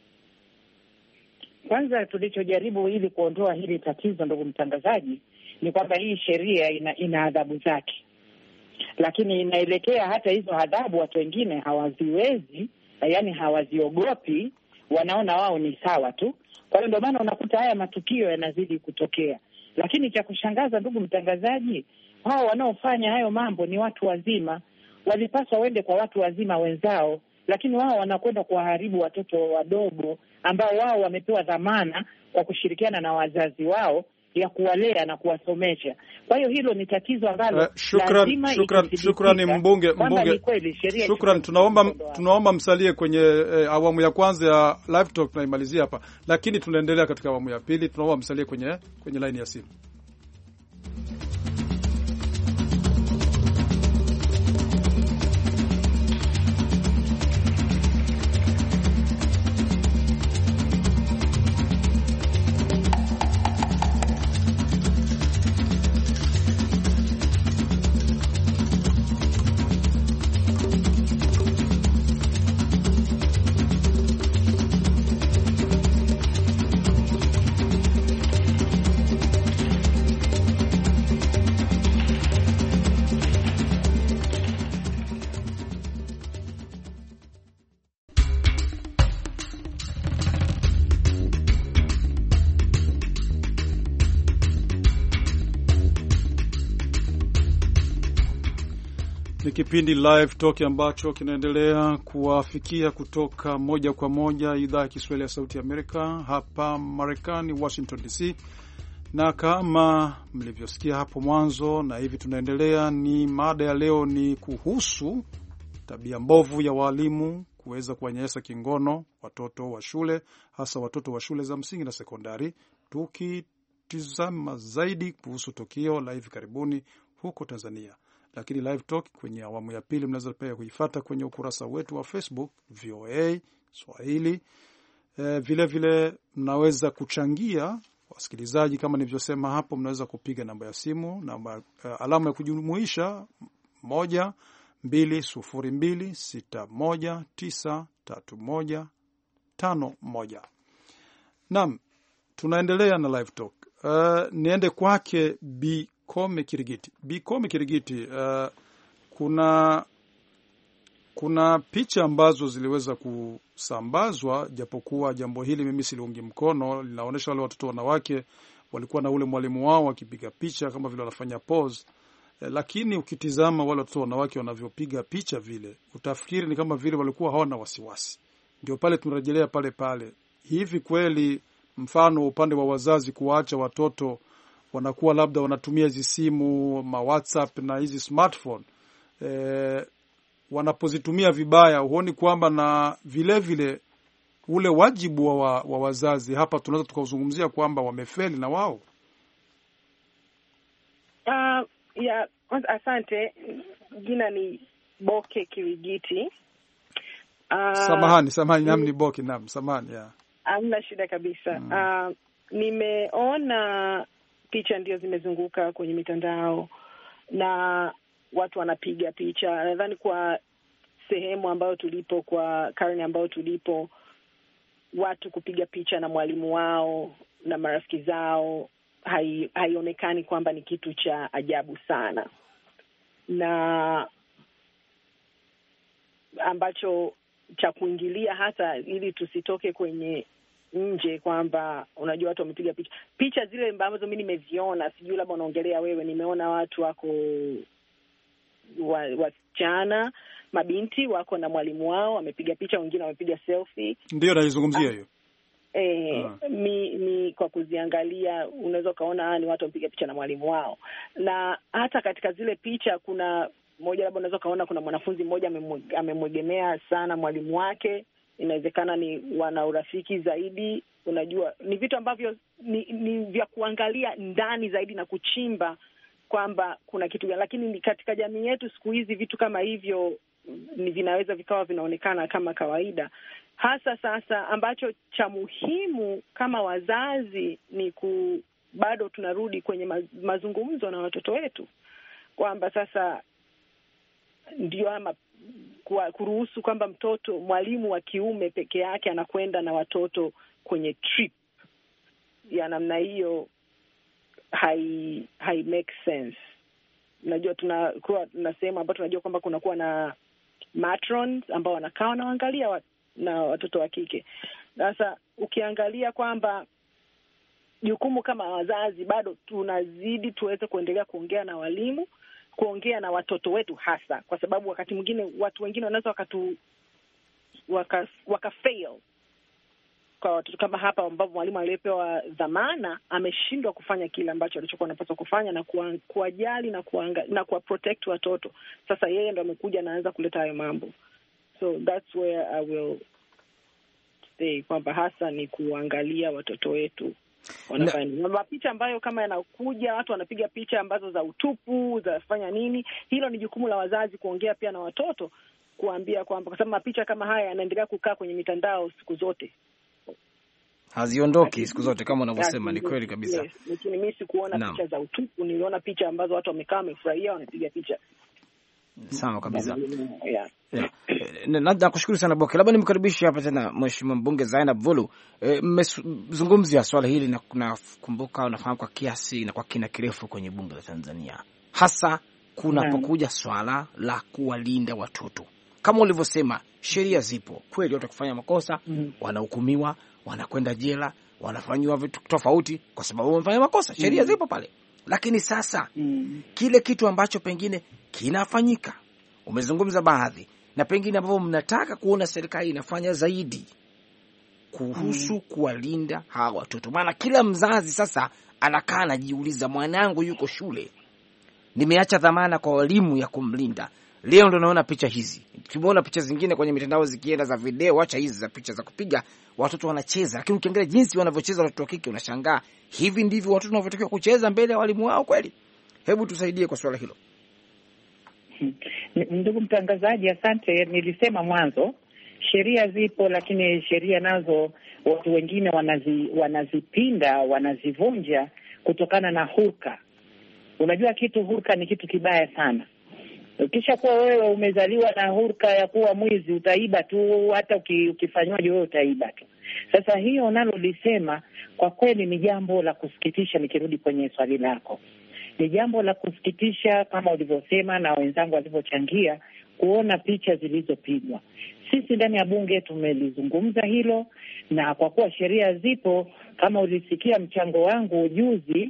Kwanza tulichojaribu ili kuondoa hili tatizo, ndugu mtangazaji, ni kwamba hii sheria ina, ina adhabu zake, lakini inaelekea hata hizo adhabu watu wengine hawaziwezi, yaani hawaziogopi, wanaona wao ni sawa tu. Kwa hiyo ndio maana unakuta haya matukio yanazidi kutokea. Lakini cha kushangaza, ndugu mtangazaji, hao wanaofanya hayo mambo ni watu wazima, walipaswa wende kwa watu wazima wenzao, lakini wao wanakwenda kuwaharibu watoto wadogo ambao wao wamepewa dhamana kwa kushirikiana na wazazi wao ya kuwalea na kuwasomesha. Kwa hiyo hilo ni tatizo ambalo uh, shukran shukran shukrani mbunge mbunge shukran. Tunaomba tunaomba msalie kwenye eh, awamu ya kwanza ya Live Talk tunaimalizia hapa, lakini tunaendelea katika awamu ya pili. Tunaomba msalie kwenye kwenye line ya simu. Ni kipindi Live Talk ambacho kinaendelea kuwafikia kutoka moja kwa moja idhaa ya Kiswahili ya Sauti ya Amerika hapa Marekani, Washington D C. Na kama mlivyosikia hapo mwanzo na hivi tunaendelea, ni mada ya leo ni kuhusu tabia mbovu ya walimu kuweza kuwanyanyasa kingono watoto wa shule, hasa watoto wa shule za msingi na sekondari, tukitizama zaidi kuhusu tukio la hivi karibuni huko Tanzania. Lakini Live Talk kwenye awamu ya pili mnaweza pia kuifuata kwenye ukurasa wetu wa Facebook V O A Swahili. E, vile vile mnaweza kuchangia wasikilizaji, kama nilivyosema hapo, mnaweza kupiga namba ya simu namba uh, alama ya kujumuisha moja mbili sufuri mbili sita moja tisa tatu moja tano moja. Naam, tunaendelea na Live Talk. Uh, niende kwake Bi Kome Kirigiti. Bi Kome Kirigiti, uh, kuna kuna picha ambazo ziliweza kusambazwa, japokuwa jambo hili mimi siliungi mkono. Linaonyesha wale watoto wanawake walikuwa na ule mwalimu wao wakipiga picha kama vile wanafanya pose. Eh, lakini ukitizama wale watoto wanawake wanavyopiga picha vile, utafikiri ni kama vile walikuwa hawana wasiwasi. Ndio pale tunarejelea pale pale. Hivi kweli, mfano upande wa wazazi kuacha watoto wanakuwa labda wanatumia hizi simu, ma WhatsApp na hizi smartphone, eh, wanapozitumia vibaya, huoni kwamba na vile vile ule wajibu wa, wa wazazi hapa tunaweza tukauzungumzia kwamba wamefeli na wao? Uh, ya, asante. Jina ni Boke Kirigiti. Uh, samahani, samahani, nam ni Boke, nam, samahani, ya. Hamna shida kabisa. Mm. Uh, nimeona picha ndio zimezunguka kwenye mitandao na watu wanapiga picha. Nadhani kwa sehemu ambayo tulipo, kwa karne ambayo tulipo, watu kupiga picha na mwalimu wao na marafiki zao hai, haionekani kwamba ni kitu cha ajabu sana, na ambacho cha kuingilia hata ili tusitoke kwenye nje kwamba unajua watu wamepiga picha. Picha zile ambazo mimi nimeziona, sijui labda unaongelea wewe, nimeona watu wako wasichana wa mabinti wako na mwalimu wao wamepiga picha, wengine wamepiga selfie. Ndio naizungumzia hiyo. Eh, ah. mi, mi kwa kuziangalia unaweza kaona ni watu wamepiga picha na mwalimu wao. Na hata katika zile picha kuna moja labda unaweza kaona kuna mwanafunzi mmoja amemwegemea sana mwalimu wake. Inawezekana ni wana urafiki zaidi. Unajua ni vitu ambavyo ni, ni vya kuangalia ndani zaidi na kuchimba kwamba kuna kitu gani. Lakini katika jamii yetu siku hizi vitu kama hivyo ni vinaweza vikawa vinaonekana kama kawaida. Hasa sasa ambacho cha muhimu kama wazazi ni ku, bado tunarudi kwenye mazungumzo na watoto wetu kwamba sasa ndio ama kuruhusu kwamba mtoto, mwalimu wa kiume peke yake anakwenda na watoto kwenye trip ya namna hiyo, hai hai make sense. Unajua tunakuwa na sehemu ambapo tunajua kwamba kuna kuwa na matrons ambao wanakaa na waangalia wat, na watoto wa kike. Sasa ukiangalia kwamba jukumu kama wazazi bado tunazidi tuweze kuendelea kuongea na walimu, kuongea na watoto wetu hasa, kwa sababu wakati mwingine watu wengine wanaweza wakatu waka, waka fail kwa watoto kama hapa ambapo mwalimu aliyepewa dhamana ameshindwa kufanya kile ambacho alichokuwa anapaswa kufanya na kuwajali na kuanga, na kuwa protect watoto. Sasa yeye ndo amekuja na anza kuleta hayo mambo. So that's where I will stay, kwamba hasa ni kuangalia watoto wetu wanafanya na picha ambayo kama yanakuja watu wanapiga picha ambazo za utupu, za fanya nini. Hilo ni jukumu la wazazi kuongea pia na watoto, kuambia kwamba kwa sababu mapicha kama haya yanaendelea kukaa kwenye mitandao siku zote, haziondoki siku zote kama unavyosema. Ni kweli kabisa. Yes. Lakini mimi sikuona picha za utupu, niliona picha ambazo watu wamekaa wamefurahia wanapiga picha. Sawa kabisa. Yeah. Yeah. Nakushukuru sana Boke. Labda nimkaribishe hapa tena Mheshimiwa Mbunge Zainab Vulu. Mmezungumzia e, swala hili na nakumbuka unafahamu kwa kiasi na kwa kina kirefu kwenye bunge la Tanzania. Hasa kunapokuja swala la kuwalinda watoto. Kama ulivyosema, sheria zipo. Kweli watu kufanya makosa, mm. wanahukumiwa, wanakwenda jela, wanafanywa vitu tofauti kwa sababu wamefanya makosa. Sheria mm. zipo pale. Lakini sasa mm. kile kitu ambacho pengine kinafanyika Umezungumza baadhi na pengine ambavyo mnataka kuona serikali inafanya zaidi kuhusu mm. kuwalinda hawa watoto. Maana kila mzazi sasa anakaa anajiuliza, mwanangu yuko shule, nimeacha dhamana kwa walimu ya kumlinda. Leo ndo naona picha hizi. Tumeona picha zingine kwenye mitandao zikienda za video, acha hizi za picha za kupiga watoto wanacheza, lakini ukiangalia jinsi wanavyocheza watoto wa kike unashangaa, hivi ndivyo watoto wanavyotakiwa kucheza mbele ya walimu wao kweli? Hebu tusaidie kwa swala hilo. Ndugu mtangazaji, asante. Nilisema mwanzo sheria zipo, lakini sheria nazo watu wengine wanazi, wanazipinda, wanazivunja kutokana na hulka. Unajua kitu hulka ni kitu kibaya sana. Ukisha kuwa wewe umezaliwa na hulka ya kuwa mwizi, utaiba tu, hata ukifanywaje wewe utaiba tu. Sasa hiyo nalolisema kwa kweli ni jambo la kusikitisha. Nikirudi kwenye swali lako, ni jambo la kusikitisha kama ulivyosema na wenzangu walivyochangia, kuona picha zilizopigwa. Sisi ndani ya bunge tumelizungumza hilo, na kwa kuwa sheria zipo, kama ulisikia mchango wangu juzi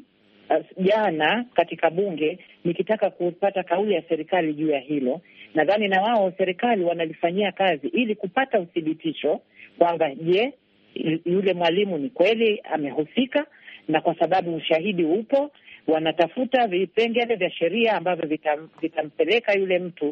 jana uh, katika bunge nikitaka kupata kauli ya serikali juu ya hilo, nadhani na wao serikali wanalifanyia kazi ili kupata uthibitisho kwamba je, yule mwalimu ni kweli amehusika, na kwa sababu ushahidi upo, wanatafuta vipengele vya sheria ambavyo vitam, vitampeleka yule mtu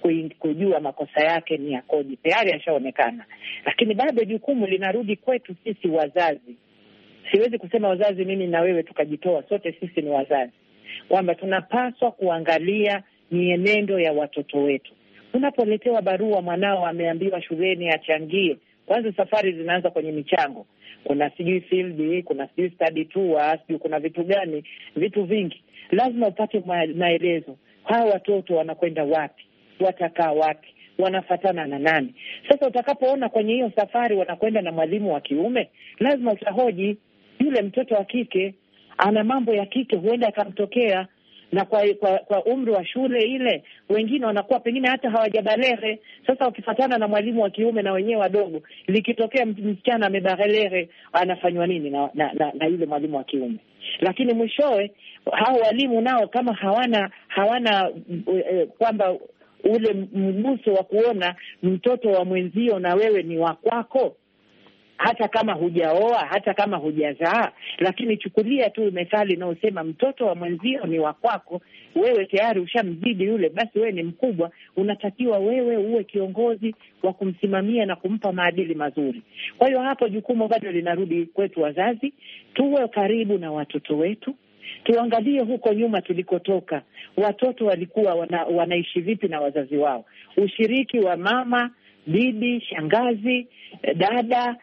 kujua makosa yake ni yakoje. Tayari yashaonekana, lakini bado jukumu linarudi kwetu sisi wazazi. Siwezi kusema wazazi mimi na wewe tukajitoa, sote sisi ni wazazi, kwamba tunapaswa kuangalia mienendo ya watoto wetu. Unapoletewa barua mwanao ameambiwa shuleni achangie, kwanza safari zinaanza kwenye michango. Kuna sijui field, kuna sijui study tour, sijui kuna vitu gani, vitu vingi. Lazima upate maelezo. Hawa watoto wanakwenda wapi? Watakaa wapi? Wanafatana na nani? Sasa utakapoona kwenye hiyo safari wanakwenda na mwalimu wa kiume, lazima utahoji, yule mtoto wa kike ana mambo ya kike huenda akamtokea, na kwa, kwa kwa umri wa shule ile wengine wanakuwa pengine hata hawajabalere. Sasa ukifatana na mwalimu wa kiume na wenyewe wadogo, likitokea msichana amebalere, anafanywa nini na, na, na, na yule mwalimu wa kiume? Lakini mwishowe hao walimu nao kama hawana hawana e, kwamba ule mguso wa kuona mtoto wa mwenzio na wewe ni wa kwako, hata kama hujaoa, hata kama hujazaa, lakini chukulia tu methali inayosema mtoto wa mwenzio ni wa kwako, wewe tayari ushamzidi yule, basi wewe ni mkubwa, unatakiwa wewe uwe kiongozi wa kumsimamia na kumpa maadili mazuri. Kwa hiyo hapo jukumu bado linarudi kwetu wazazi, tuwe karibu na watoto wetu. Tuangalie huko nyuma tulikotoka, watoto walikuwa wana, wanaishi vipi na wazazi wao. Ushiriki wa mama, bibi, shangazi, dada,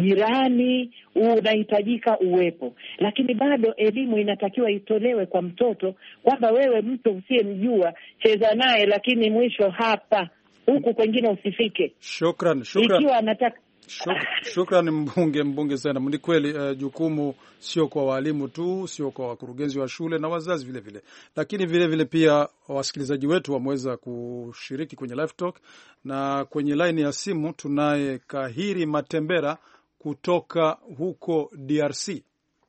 jirani unahitajika uwepo, lakini bado elimu inatakiwa itolewe kwa mtoto kwamba wewe mtu usiyemjua cheza naye, lakini mwisho hapa huku kwingine usifike. Shukran, shukran. Ikiwa anataka Shukrani mbunge mbunge sana. Ni kweli uh, jukumu sio kwa walimu tu, sio kwa wakurugenzi wa shule na wazazi vile vile, lakini vile vile pia wasikilizaji wetu wameweza kushiriki kwenye live talk, na kwenye line ya simu tunaye Kahiri Matembera kutoka huko D R C.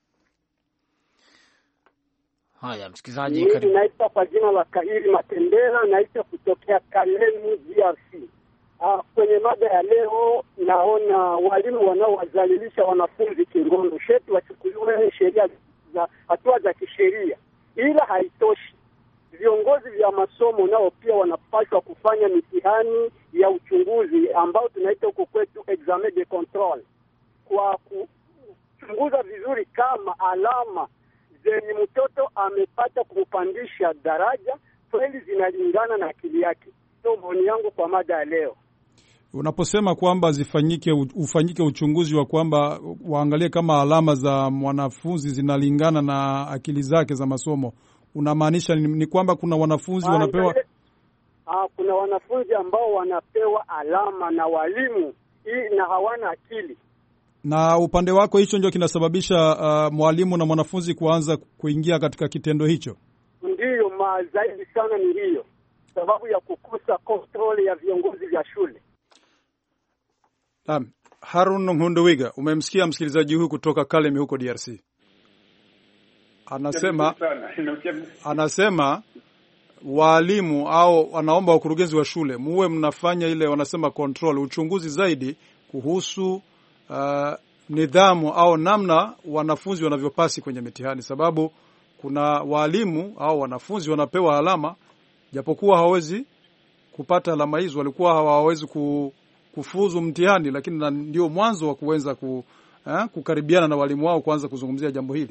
Haya msikilizaji, karibu. Naitwa kwa jina la Kahiri Matembera, naitwa kutokea Kalemu D R C. Uh, kwenye mada ya leo naona walimu wanaowazalilisha wanafunzi kingono shetu wachukuliwe sheria za hatua za kisheria, ila haitoshi. Viongozi vya masomo nao pia wanapaswa kufanya mitihani ya uchunguzi ambao tunaita huko kwetu examen de control, kwa kuchunguza vizuri kama alama zenye mtoto amepata kupandisha daraja kweli zinalingana na akili yake. Ndio maoni yangu kwa mada ya leo. Unaposema kwamba zifanyike ufanyike uchunguzi wa kwamba waangalie kama alama za mwanafunzi zinalingana na akili zake za masomo, unamaanisha ni, ni kwamba kuna wanafunzi wanapewa ah kuna wanafunzi ambao wanapewa alama na walimu hii na hawana akili. Na upande wako hicho ndio kinasababisha uh, mwalimu na mwanafunzi kuanza kuingia katika kitendo hicho? Ndiyo, ma zaidi sana ni hiyo sababu ya kukosa control ya viongozi vya shule. Naam, Harun Ngunduwiga, umemsikia msikilizaji huyu kutoka Kalemi huko D R C. Anasema anasema waalimu au wanaomba wakurugenzi wa shule muwe mnafanya ile wanasema control, uchunguzi zaidi kuhusu uh, nidhamu au namna wanafunzi wanavyopasi kwenye mitihani, sababu kuna waalimu au wanafunzi wanapewa alama japokuwa hawezi kupata alama hizo, walikuwa hawawezi kufuzu mtihani, lakini ndio mwanzo wa kuweza ku, eh, kukaribiana na walimu wao kuanza kuzungumzia jambo hili.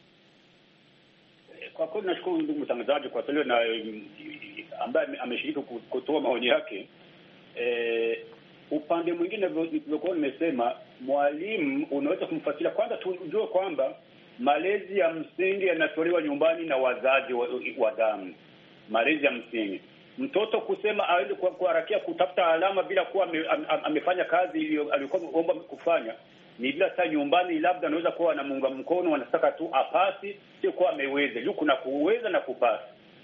Kwa kweli nashukuru ndugu mtangazaji kwa swali na ambaye ameshiriki kutoa maoni yake. Eh, upande mwingine nilikuwa nimesema mwalimu unaweza kumfuatilia. Kwanza tujue kwamba malezi ya msingi yanatolewa nyumbani na wazazi wa, wa damu. Malezi ya msingi, mtoto kusema aende kwa kuharakia kutafuta alama bila kuwa ame, am, amefanya kazi aliyokuwa ameomba kufanya, ni bila saa nyumbani labda anaweza kuwa anamuunga mkono, wanataka tu apasi, sio kwa ameweza. Juu kuna kuweza na kupasi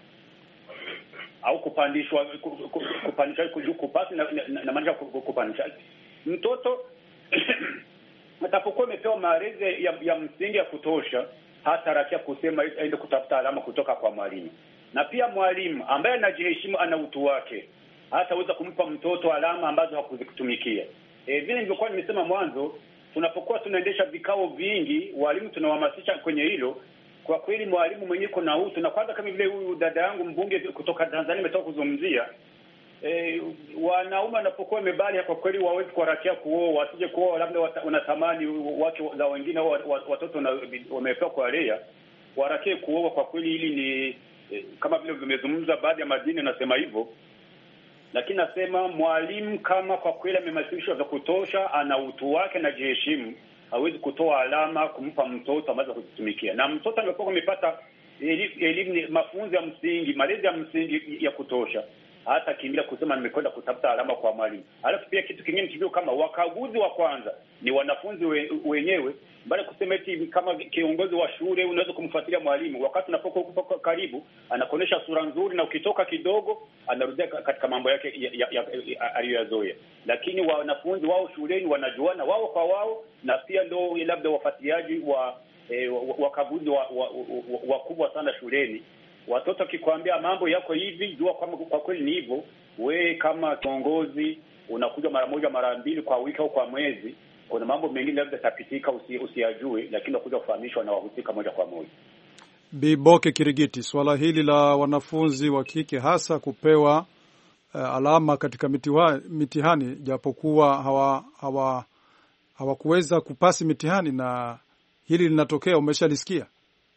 au kupandishwa, kupandishwa juu kupasi na, na, na maanisha kupandisha. Mtoto atapokuwa amepewa malezi ya, ya msingi ya kutosha, hata rakia kusema aende kutafuta alama kutoka kwa mwalimu. Na pia mwalimu ambaye anajiheshimu, ana utu wake, hataweza kumpa mtoto alama ambazo hakuzitumikia. Eh, vile nilivyokuwa nimesema mwanzo, tunapokuwa tunaendesha vikao vingi, walimu tunawahamasisha kwenye hilo. Kwa kweli mwalimu mwenyewe kuna utu, na kwanza kama vile huyu dada yangu mbunge kutoka Tanzania ametoka kuzungumzia, eh, wanaume wanapokuwa wamebali kwa kweli waweze kuharakia kuoa, wasije kuoa labda wanatamani wake za wengine au watoto wamepewa kwa lea, waharakie kuoa. Kwa kweli hili ni kama vile vimezungumza baadhi ya madini nasema hivyo, lakini nasema mwalimu kama kwa kweli amemasilisha za kutosha, ana utu wake na jiheshimu, hawezi kutoa alama kumpa mtoto ambaye kutumikia. Na mtoto anapokuwa amepata elimu, mafunzo ya msingi, malezi ya msingi ya kutosha, hata kimbia kusema nimekwenda kutafuta alama kwa mwalimu. Alafu pia kitu kingine kivyo, kama wakaguzi wa kwanza ni wanafunzi we, wenyewe, bali kusema eti kama kiongozi wa shule unaweza kumfuatilia mwalimu wakati unapokuwa karibu, anakuonesha sura nzuri, na ukitoka kidogo anarudia katika mambo yake aliyoyazoea. Lakini wanafunzi wao shuleni wanajuana wao kwa wao, na pia ndio labda wafuatiliaji wa eh, wakaguzi wa, wa, wa, wakubwa sana shuleni. Watoto akikwambia mambo yako hivi, jua kwamba kwa kweli ni hivyo. We kama kiongozi unakuja mara moja mara mbili kwa wiki au kwa mwezi, kuna mambo mengine labda tapitika usi, usiyajue, lakini unakuja kufahamishwa na wahusika moja kwa moja. Biboke Kirigiti, swala hili la wanafunzi wa kike hasa kupewa uh, alama katika mitiwa, mitihani japokuwa hawa hawa hawakuweza kupasi mitihani, na hili linatokea, umeshalisikia?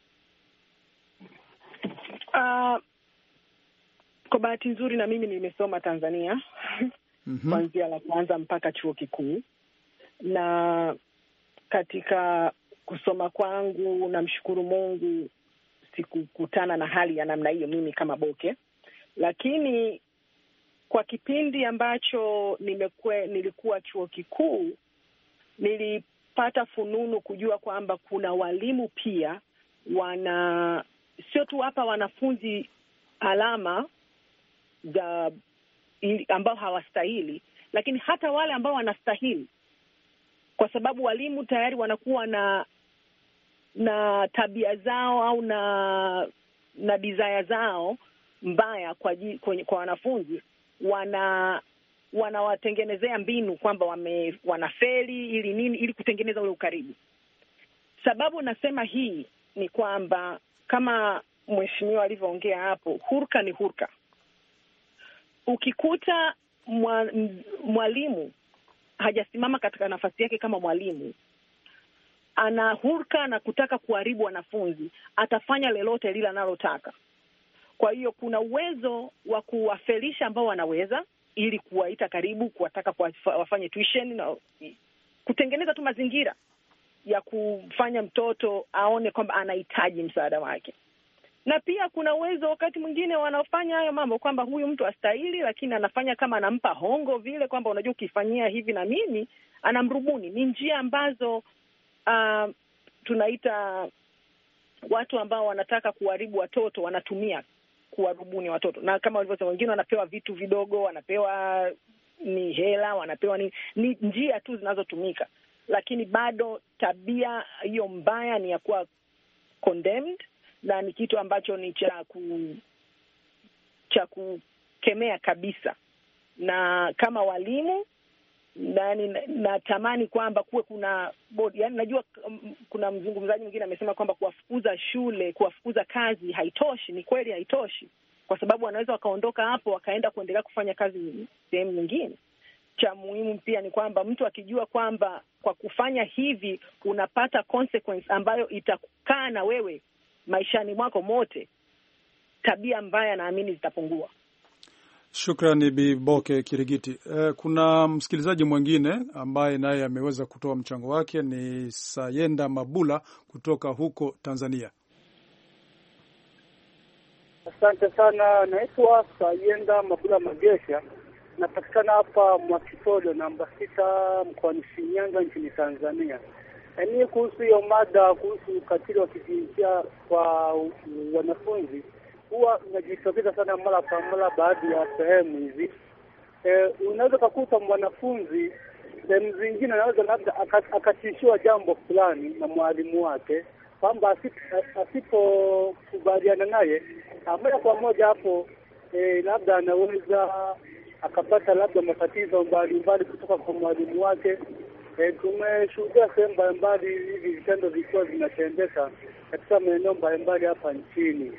Uh, kwa bahati nzuri na mimi nimesoma Tanzania mm-hmm. kuanzia la kwanza mpaka chuo kikuu, na katika kusoma kwangu namshukuru Mungu sikukutana na hali ya namna hiyo mimi kama Boke. Lakini kwa kipindi ambacho nimekwe, nilikuwa chuo kikuu, nilipata fununu kujua kwamba kuna walimu pia wana sio tu hapa wanafunzi alama za ambao hawastahili, lakini hata wale ambao wanastahili, kwa sababu walimu tayari wanakuwa na na tabia zao au na na desire zao mbaya kwa kwenye, kwa wanafunzi, wana wanawatengenezea mbinu kwamba wame wanafeli ili nini, ili kutengeneza ule ukaribu. Sababu nasema hii ni kwamba kama mheshimiwa alivyoongea hapo, hurka ni hurka. Ukikuta mwalimu hajasimama katika nafasi yake kama mwalimu, ana hurka na kutaka kuharibu wanafunzi, atafanya lolote lile analotaka. Kwa hiyo kuna uwezo wa kuwafelisha ambao wanaweza, ili kuwaita karibu, kuwataka wafanye tuition na kutengeneza tu mazingira ya kufanya mtoto aone kwamba anahitaji msaada wake. Na pia kuna uwezo wakati mwingine wanafanya hayo mambo kwamba huyu mtu astahili, lakini anafanya kama anampa hongo vile, kwamba unajua ukifanyia hivi na mimi anamrubuni. Ni njia ambazo uh, tunaita watu ambao wanataka kuharibu watoto wanatumia kuwarubuni watoto. Na kama walivyosema wengine, wanapewa vitu vidogo, wanapewa ni hela, wanapewa ni, ni njia tu zinazotumika, lakini bado tabia hiyo mbaya ni ya kuwa condemned, na ni kitu ambacho ni cha ku cha kukemea kabisa, na kama walimu nani natamani kwamba kuwe kuna bodi. Yani najua kuna mzungumzaji mwingine amesema kwamba kuwafukuza shule, kuwafukuza kazi haitoshi. Ni kweli haitoshi, kwa sababu wanaweza wakaondoka hapo wakaenda kuendelea kufanya kazi sehemu nyingine. Cha muhimu pia ni kwamba mtu akijua kwamba kwa kufanya hivi unapata consequence ambayo itakukaa na wewe maishani mwako mote, tabia mbaya naamini zitapungua. Shukrani Biboke Kirigiti. Eh, kuna msikilizaji mwingine ambaye naye ameweza kutoa mchango wake, ni Sayenda Mabula kutoka huko Tanzania. Asante sana, naitwa Sayenda Mabula Magesha, napatikana hapa Mwakitodo namba sita mkoani Shinyanga nchini Tanzania. Yaani kuhusu hiyo mada kuhusu ukatili wa kijinsia kwa wanafunzi, huwa inajitokeza sana mara kwa mara baadhi ya sehemu hizi. Eh, unaweza kukuta mwanafunzi sehemu zingine anaweza labda akatishiwa jambo fulani na mwalimu wake kwamba asipokubaliana naye moja kwa moja hapo eh, labda anaweza akapata labda matatizo mbalimbali kutoka kwa mwalimu wake. E, tumeshuhudia sehemu mbalimbali hivi vitendo vikiwa vinatendeka katika maeneo mbalimbali hapa nchini.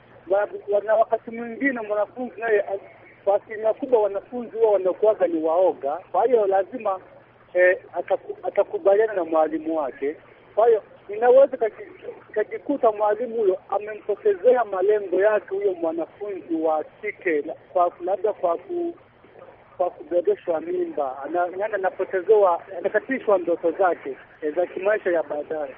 Na wakati mwingine mwanafunzi naye, kwa asilimia kubwa wanafunzi huwa wanakuwaga ni waoga, kwa hiyo lazima e, atakubaliana na mwalimu wake. Kwa hiyo inaweza kajikuta mwalimu huyo amempotezea malengo yake huyo mwanafunzi wa kike, kwa labda kwa ku kwa kubebeshwa mimba, ana anapotezewa, anakatishwa ndoto zake za kimaisha ya baadaye.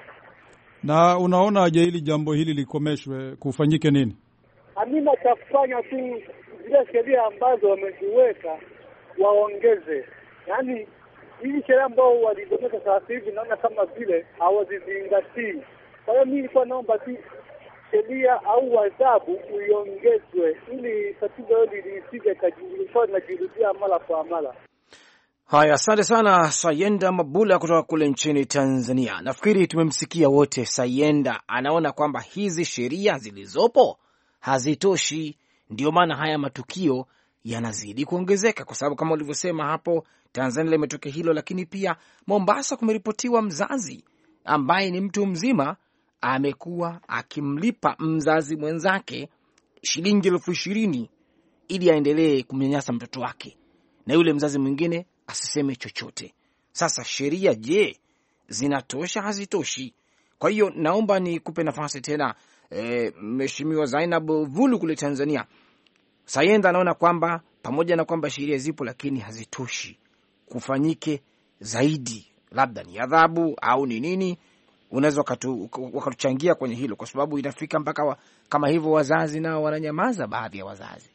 Na unaona aje hili jambo hili likomeshwe, kufanyike nini? Amina cha kufanya tu zile sheria ambazo wameziweka waongeze. Yaani hii sheria ambao walizoweka sasa hivi naona kama vile hawazizingatii. Kwa hiyo mimi nilikuwa naomba tu sheria au adhabu uiongezwe ili tatizo hili lisije kajirudia mara kwa mara. Haya, asante sana Sayenda Mabula kutoka kule nchini Tanzania. Nafikiri tumemsikia wote. Sayenda anaona kwamba hizi sheria zilizopo hazitoshi, ndio maana haya matukio yanazidi kuongezeka, kwa sababu kama ulivyosema hapo Tanzania limetokea hilo, lakini pia Mombasa kumeripotiwa mzazi ambaye ni mtu mzima amekuwa akimlipa mzazi mwenzake shilingi elfu ishirini ili aendelee kumnyanyasa mtoto wake, na yule mzazi mwingine asiseme chochote. Sasa sheria je, zinatosha? Hazitoshi. Kwa hiyo naomba nikupe nafasi tena e, Mheshimiwa Zainab Vulu kule Tanzania. Sayenda anaona kwamba pamoja na kwamba sheria zipo lakini hazitoshi, kufanyike zaidi, labda ni adhabu au ni nini. Unaweza wakatuchangia kwenye hilo, kwa sababu inafika mpaka wa, kama hivyo wazazi nao wananyamaza, baadhi ya wazazi.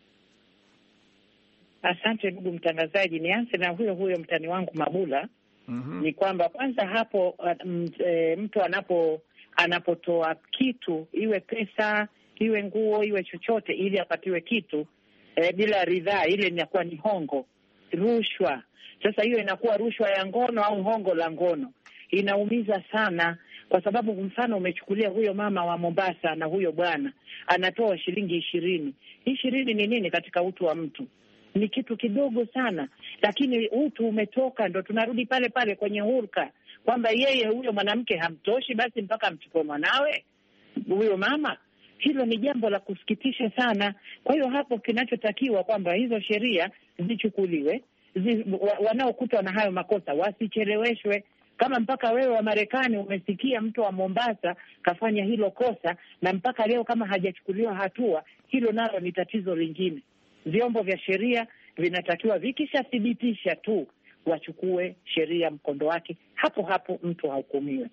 Asante ndugu mtangazaji, nianze na huyo huyo mtani wangu Mabula. Mm-hmm. Ni kwamba kwanza hapo mtu anapo anapotoa kitu, iwe pesa, iwe nguo, iwe chochote, ili apatiwe kitu e, bila ridhaa, ile inakuwa ni hongo, rushwa. Sasa hiyo inakuwa rushwa ya ngono au hongo la ngono. Inaumiza sana, kwa sababu mfano umechukulia huyo mama wa Mombasa na huyo bwana anatoa shilingi ishirini. Ishirini ni nini katika utu wa mtu? Ni kitu kidogo sana, lakini utu umetoka. Ndo tunarudi pale pale kwenye hulka kwamba yeye huyo mwanamke hamtoshi, basi mpaka amchukue mwanawe huyo mama. Hilo ni jambo la kusikitisha sana. Kwa hiyo hapo kinachotakiwa kwamba hizo sheria zichukuliwe, zi, wanaokutwa na hayo makosa wasicheleweshwe. Kama mpaka wewe wa Marekani umesikia mtu wa Mombasa kafanya hilo kosa na mpaka leo kama hajachukuliwa hatua, hilo nalo ni tatizo lingine. Vyombo vya sheria vinatakiwa vikishathibitisha tu wachukue sheria mkondo wake, hapo hapo mtu hahukumiwe.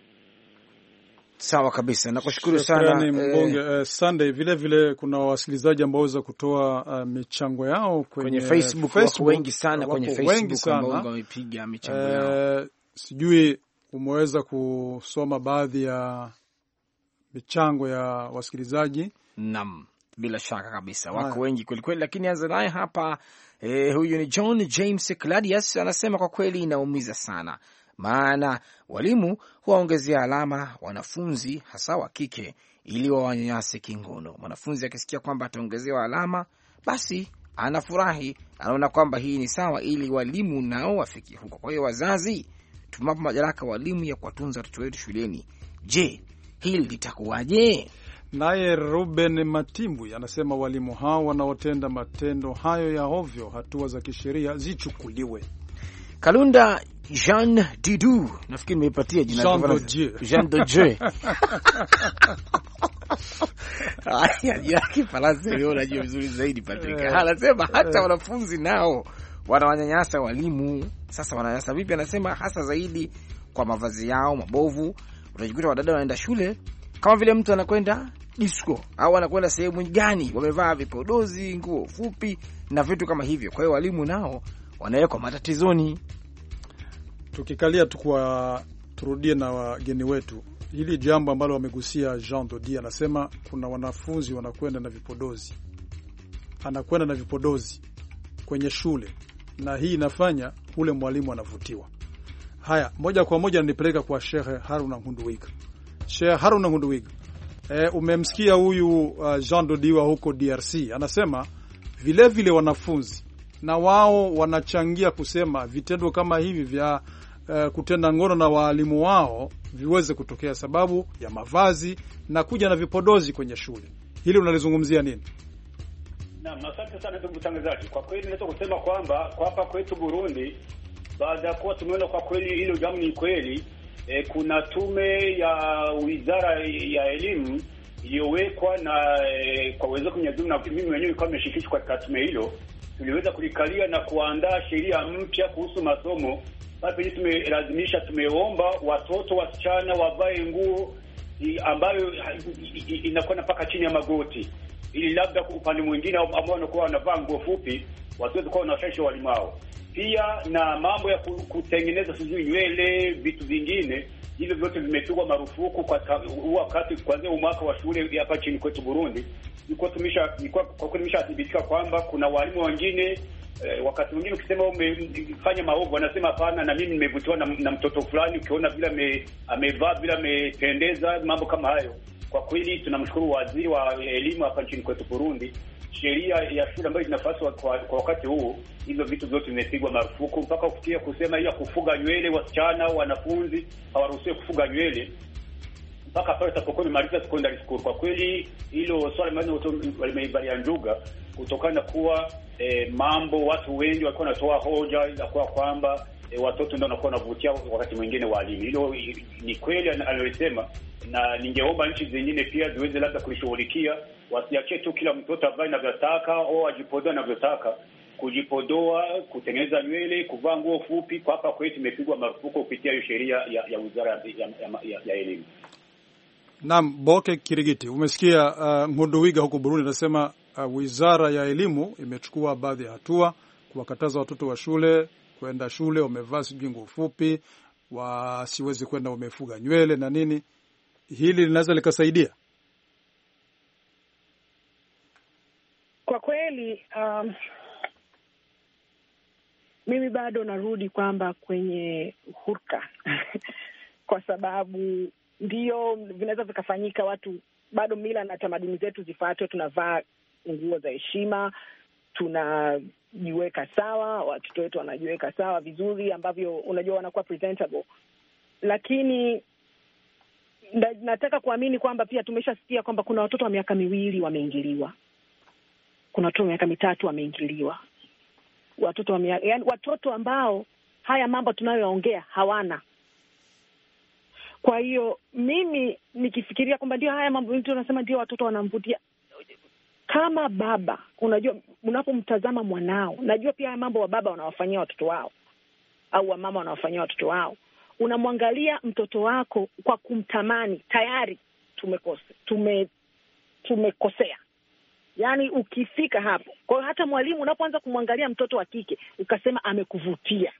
Sawa kabisa, nakushukuru sana mbunge eh, Sunday. Vile vile kuna wasikilizaji ambao waweza kutoa uh, michango yao kwenye, kwenye Facebook, Facebook wengi sana kwenye Facebook ambao wamepiga michango eh, yao. Sijui umeweza kusoma baadhi ya michango ya wasikilizaji? Naam, bila shaka kabisa wako wengi kweli kweli, lakini anza naye hapa eh, huyu ni John James Claudius, anasema kwa kweli inaumiza sana. maana walimu huwaongezea alama wanafunzi hasa wa kike ili wawanyanyase kingono. Mwanafunzi akisikia kwamba ataongezewa alama, basi anafurahi, anaona kwamba hii ni sawa, ili walimu nao wafikie huko. Kwa hiyo wazazi, tumapo madaraka walimu ya kuwatunza watoto wetu shuleni. Je, hili litakuwaje? Naye Ruben Matimbu anasema walimu hao wanaotenda matendo hayo ya ovyo, hatua za kisheria zichukuliwe. Kalunda Jean Didu, nafikiri nimeipatia jina Jean Doje. Jean Doje. Aya, yaki Faransa leo najua vizuri zaidi Patrick. Anasema hata wanafunzi nao wanawanyanyasa walimu. Sasa wananyanyasa vipi? Anasema hasa zaidi kwa mavazi yao mabovu. Unajikuta wadada wanaenda shule kama vile mtu anakwenda disco au anakwenda sehemu gani, wamevaa vipodozi, nguo fupi na vitu kama hivyo. Kwa hiyo walimu nao wanawekwa matatizoni. Tukikalia tukua turudie na wageni wetu hili jambo ambalo wamegusia. Jean Dodi anasema kuna wanafunzi wanakwenda na vipodozi, anakwenda na vipodozi kwenye shule, na hii inafanya ule mwalimu anavutiwa. Haya, moja kwa moja nipeleka kwa Sheikh Haruna Ngunduwiga. Sheikh Haruna Ngunduwiga, e, umemsikia huyu uh, Jean Dodi wa huko D R C anasema vile vile wanafunzi na wao wanachangia kusema vitendo kama hivi vya uh, kutenda ngono na walimu wao viweze kutokea sababu ya mavazi na kuja na vipodozi kwenye shule. Hili unalizungumzia nini? Naam, asante sana ndugu mtangazaji. Kwa kweli naweza kusema kwamba kwa hapa kwetu Burundi, baada ya kuwa tumeona kwa kweli hilo jambo ni kweli, e, kuna tume ya Wizara ya Elimu iliyowekwa na e, kwa uwezo kunyazimu, na mimi mwenyewe kama nimeshirikishwa katika tume hilo, tuliweza kulikalia na kuandaa sheria mpya kuhusu masomo. Basi tumelazimisha, tumeomba watoto wasichana wavae nguo ambayo inakuwa mpaka chini ya magoti, ili labda kwa upande mwingine ambao wanakuwa wanavaa nguo fupi wasiweze kuwa wanawashawishi walimu wao. Pia na mambo ya kutengeneza sijui nywele, vitu vingine, hivyo vyote vimepigwa marufuku kwa wakati kuanzia mwaka wa shule hapa chini kwetu Burundi. Niko tumisha kwa kweli nimeshathibitika kwamba kuna walimu wengine eh, wakati mwingine ukisema umefanya maovu wanasema hapana, na mimi nimevutiwa na, na mtoto fulani, ukiona vile amevaa vile amependeza, mambo kama hayo. Kwa kweli tunamshukuru waziri wa elimu hapa nchini kwetu Burundi, sheria ya shule ambayo inafaswa kwa, kwa wakati huu, hivyo vitu vyote vimepigwa marufuku, mpaka kufikia kusema ya kufuga nywele, wasichana wanafunzi hawaruhusiwi kufuga nywele mpaka pale tutapokuwa tumemaliza secondary school. Kwa kweli hilo swali ambalo walimeibalia nduga, kutokana na kuwa eh, mambo watu wengi walikuwa wanatoa hoja ya kuwa kwamba eh, watoto ndio wanakuwa wanavutia wakati mwingine walimu. Hilo ni kweli aliyosema, na ningeomba nchi zingine pia ziweze labda kulishughulikia, wasiachie tu kila mtoto avae anavyotaka au ajipodoe anavyotaka. Kujipodoa, kutengeneza nywele, kuvaa nguo fupi, kwa hapa kwetu imepigwa marufuku kupitia hiyo sheria ya, ya Wizara ya, ya, ya, ya Elimu. Naam, Boke Kirigiti, umesikia uh, Ngunduwiga huko Burundi anasema uh, Wizara ya Elimu imechukua baadhi ya hatua kuwakataza watoto wa shule kwenda shule wamevaa sijui nguo fupi, wasiwezi kwenda wamefuga nywele na nini. Hili linaweza likasaidia? Kwa kweli um, mimi bado narudi kwamba kwenye hurka kwa sababu ndio vinaweza vikafanyika, watu bado mila na tamaduni zetu zifuatwe, tunavaa nguo za heshima, tunajiweka sawa, watoto wetu wanajiweka sawa vizuri ambavyo unajua wanakuwa presentable. Lakini nataka kuamini kwamba pia tumeshasikia kwamba kuna watoto wa miaka miwili wameingiliwa, kuna watoto wa miaka mitatu wameingiliwa, watoto wa miaka, yani watoto ambao haya mambo tunayoongea hawana. Kwa hiyo mimi nikifikiria kwamba ndio haya mambo mtu anasema ndio watoto wanamvutia, kama baba, unajua unapomtazama mwanao, najua pia haya mambo wa baba wanawafanyia watoto wao au wa mama wanawafanyia watoto wao, unamwangalia mtoto wako kwa kumtamani, tayari tumekose tume tumekosea. Yaani ukifika hapo, kwa hiyo hata mwalimu unapoanza kumwangalia mtoto wa kike ukasema amekuvutia,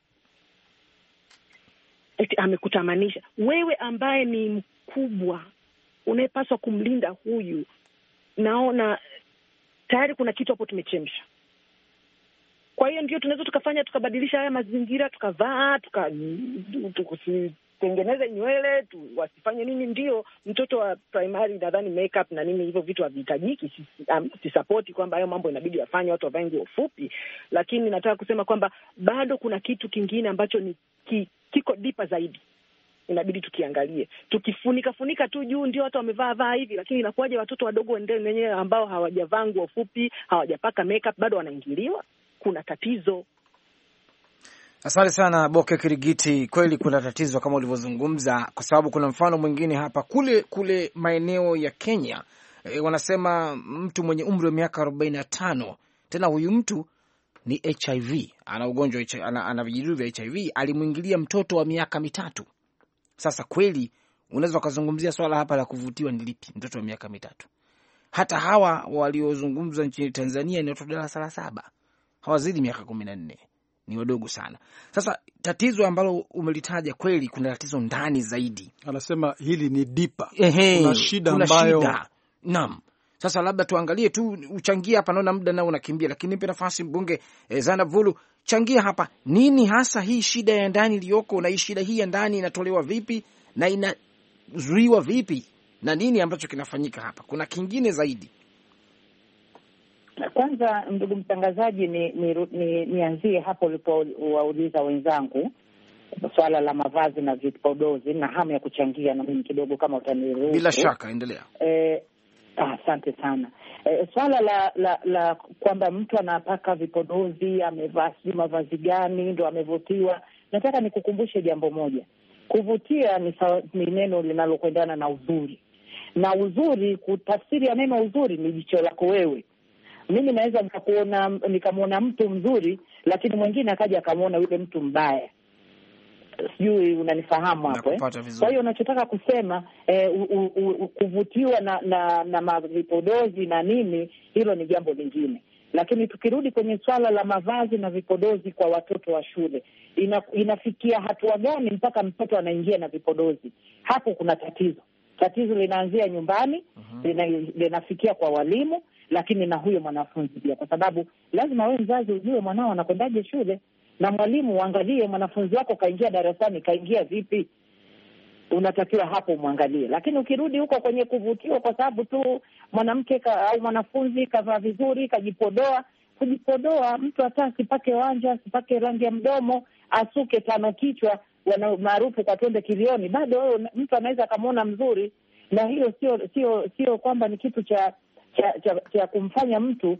eti amekutamanisha, wewe ambaye ni mkubwa unayepaswa kumlinda huyu, naona tayari kuna kitu hapo tumechemsha. Kwa hiyo ndio tunaweza tukafanya tukabadilisha haya mazingira, tukavaa tuka tukusitengeneze nywele tu, wasifanye nini. Ndio mtoto wa primary nadhani makeup na nini hivyo vitu havihitajiki, sisapoti um, kwamba hayo mambo inabidi wafanye watu wavae nguo fupi, lakini nataka kusema kwamba bado kuna kitu kingine ambacho ni ki, kiko deeper zaidi, inabidi tukiangalie. Tukifunika funika tu juu ndio watu wamevaa vaa hivi, lakini inakuwaje watoto wadogo wenyewe ambao hawajavaa nguo fupi, hawajapaka makeup bado wanaingiliwa? Kuna tatizo. Asante sana Boke Kirigiti, kweli kuna tatizo kama ulivyozungumza, kwa sababu kuna mfano mwingine hapa kule kule maeneo ya Kenya. E, wanasema mtu mwenye umri wa miaka arobaini na tano, tena huyu mtu ni H I V, ana ugonjwa ana, ana vijidudu vya H I V, alimwingilia mtoto wa miaka mitatu. Sasa kweli unaweza kuzungumzia swala hapa la kuvutiwa ni lipi? Mtoto wa miaka mitatu. Hata hawa waliozungumza nchini Tanzania ni watoto darasa la saba, hawazidi miaka kumi na nne, ni wadogo sana. Sasa tatizo ambalo umelitaja, kweli kuna tatizo ndani zaidi. Anasema hili ni dipa. Ehe, kuna shida ambayo shida. Naam. Sasa labda tuangalie tu, uchangie hapa, naona muda nao unakimbia, lakini nipe nafasi mbunge eh, Zana Vulu, changia hapa. Nini hasa hii shida ya ndani iliyoko, na hii shida hii ya ndani inatolewa vipi na inazuiwa vipi, na nini ambacho kinafanyika hapa? Kuna kingine zaidi? Kwanza ndugu mtangazaji, ni nianzie ni, ni hapo ulipowauliza wenzangu swala la mavazi na vipodozi, na hamu ya kuchangia na mimi kidogo kama utaniruhusu. Bila shaka, endelea. Eh, asante ah, sana. Eh, swala la la, la kwamba mtu anapaka vipodozi, amevaa si mavazi gani ndio amevutiwa. Nataka nikukumbushe jambo moja. Kuvutia ni, ni neno linalokwendana na uzuri. Na uzuri, kutafsiri ya neno uzuri ni jicho lako wewe. Mimi naweza nikakuona nikamwona mtu mzuri, lakini mwingine akaja akamwona yule mtu mbaya. Sijui unanifahamu hapo eh? Kwa hiyo unachotaka kusema eh, u, u, u, kuvutiwa na na, na mavipodozi na nini, hilo ni jambo lingine. Lakini tukirudi kwenye swala la mavazi na vipodozi kwa watoto wa shule, ina, inafikia hatua gani mpaka mtoto anaingia na vipodozi? Hapo kuna tatizo. Tatizo linaanzia nyumbani, uh-huh. lina, linafikia kwa walimu, lakini na huyo mwanafunzi pia, kwa sababu lazima wewe mzazi ujue mwanao anakwendaje shule, na mwalimu uangalie mwanafunzi wako kaingia darasani kaingia vipi. Unatakiwa hapo muangalie. Lakini ukirudi huko kwenye kuvutiwa kwa sababu tu mwanamke ka, au mwanafunzi kavaa vizuri, kajipodoa, kujipodoa, mtu hata asipake wanja, asipake rangi ya mdomo, asuke tano kichwa, wana maarufu kwa twende kilioni, bado mtu anaweza kumuona mzuri. Na hiyo sio sio sio kwamba ni kitu cha cha, cha, cha kumfanya mtu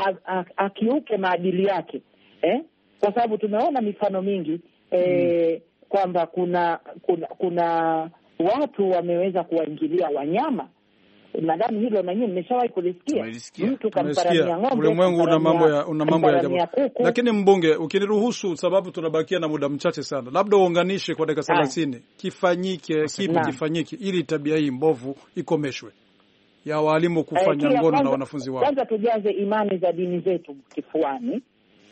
akiuke maadili yake, eh? Kwa sababu tumeona mifano mingi eh, mm. kwamba kuna kuna kuna watu wameweza kuwaingilia wanyama. Nadhani hilo na nyinyi mmeshawahi kulisikia. Mtu kamparania ng'ombe. Ulimwengu una mambo ya una mambo ya jamaa. Lakini mbunge, ukiniruhusu, sababu tunabakia na muda mchache sana, labda uunganishe kwa dakika thelathini. Kifanyike kipi na kifanyike ili tabia hii mbovu ikomeshwe ya walimu kufanya ngono kwanza, na wanafunzi wao? Kwanza tujaze imani za dini zetu kifuani.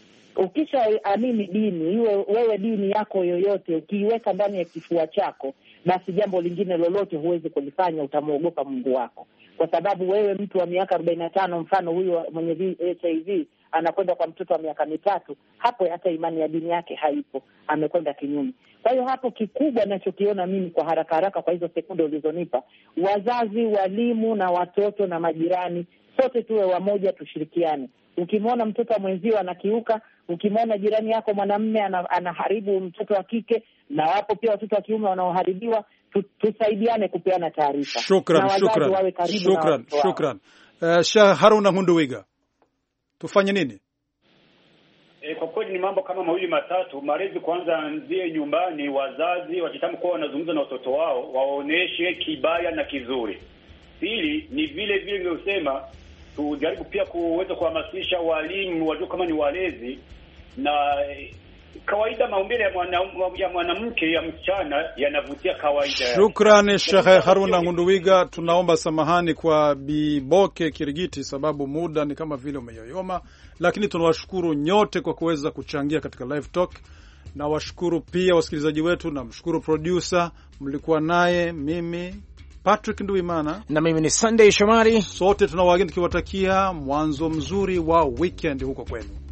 Ukisha amini dini, iwe wewe dini yako yoyote, ukiiweka ndani ya kifua chako, basi jambo lingine lolote huwezi kulifanya, utamuogopa Mungu wako. Kwa sababu wewe mtu wa miaka arobaini na tano, mfano huyu mwenye H I V anakwenda kwa mtoto wa miaka mitatu, hapo hata imani ya dini yake haipo, amekwenda kinyume. Kwa hiyo hapo kikubwa ninachokiona mimi kwa haraka haraka kwa hizo sekunde ulizonipa, wazazi, walimu na watoto na majirani, sote tuwe wamoja, tushirikiane. Ukimwona mtoto wa mwenzio anakiuka, ukimwona jirani yako mwanamume anaharibu mtoto wa kike, na wapo pia watoto wa kiume wanaoharibiwa, tusaidiane kupeana taarifa. Shukran, shukran. Shukran, shukran. Uh, Sheikh Haruna Hunduwiga, tufanye nini? E, kwa kweli ni mambo kama mawili matatu. Malezi kwanza anzie nyumbani, wazazi wakitamkuwa wanazungumza na watoto wao, waoneshe kibaya na kizuri. Pili ni vile vile niliosema, tujaribu pia kuweza kuhamasisha walimu wajue kama ni walezi, na kawaida maumbile ya mwanamke ya mwanamke ya msichana yanavutia kawaida. Shukrani Sheikh Haruna Hunduwiga. Tunaomba samahani kwa Biboke Kirigiti sababu muda ni kama vile umeyoyoma, lakini tunawashukuru nyote kwa kuweza kuchangia katika live talk, na washukuru pia wasikilizaji wetu, na mshukuru producer, mlikuwa naye mimi Patrick Nduimana na mimi ni Sunday Shomari. Sote tunawageni tukiwatakia mwanzo mzuri wa weekend huko kwenu.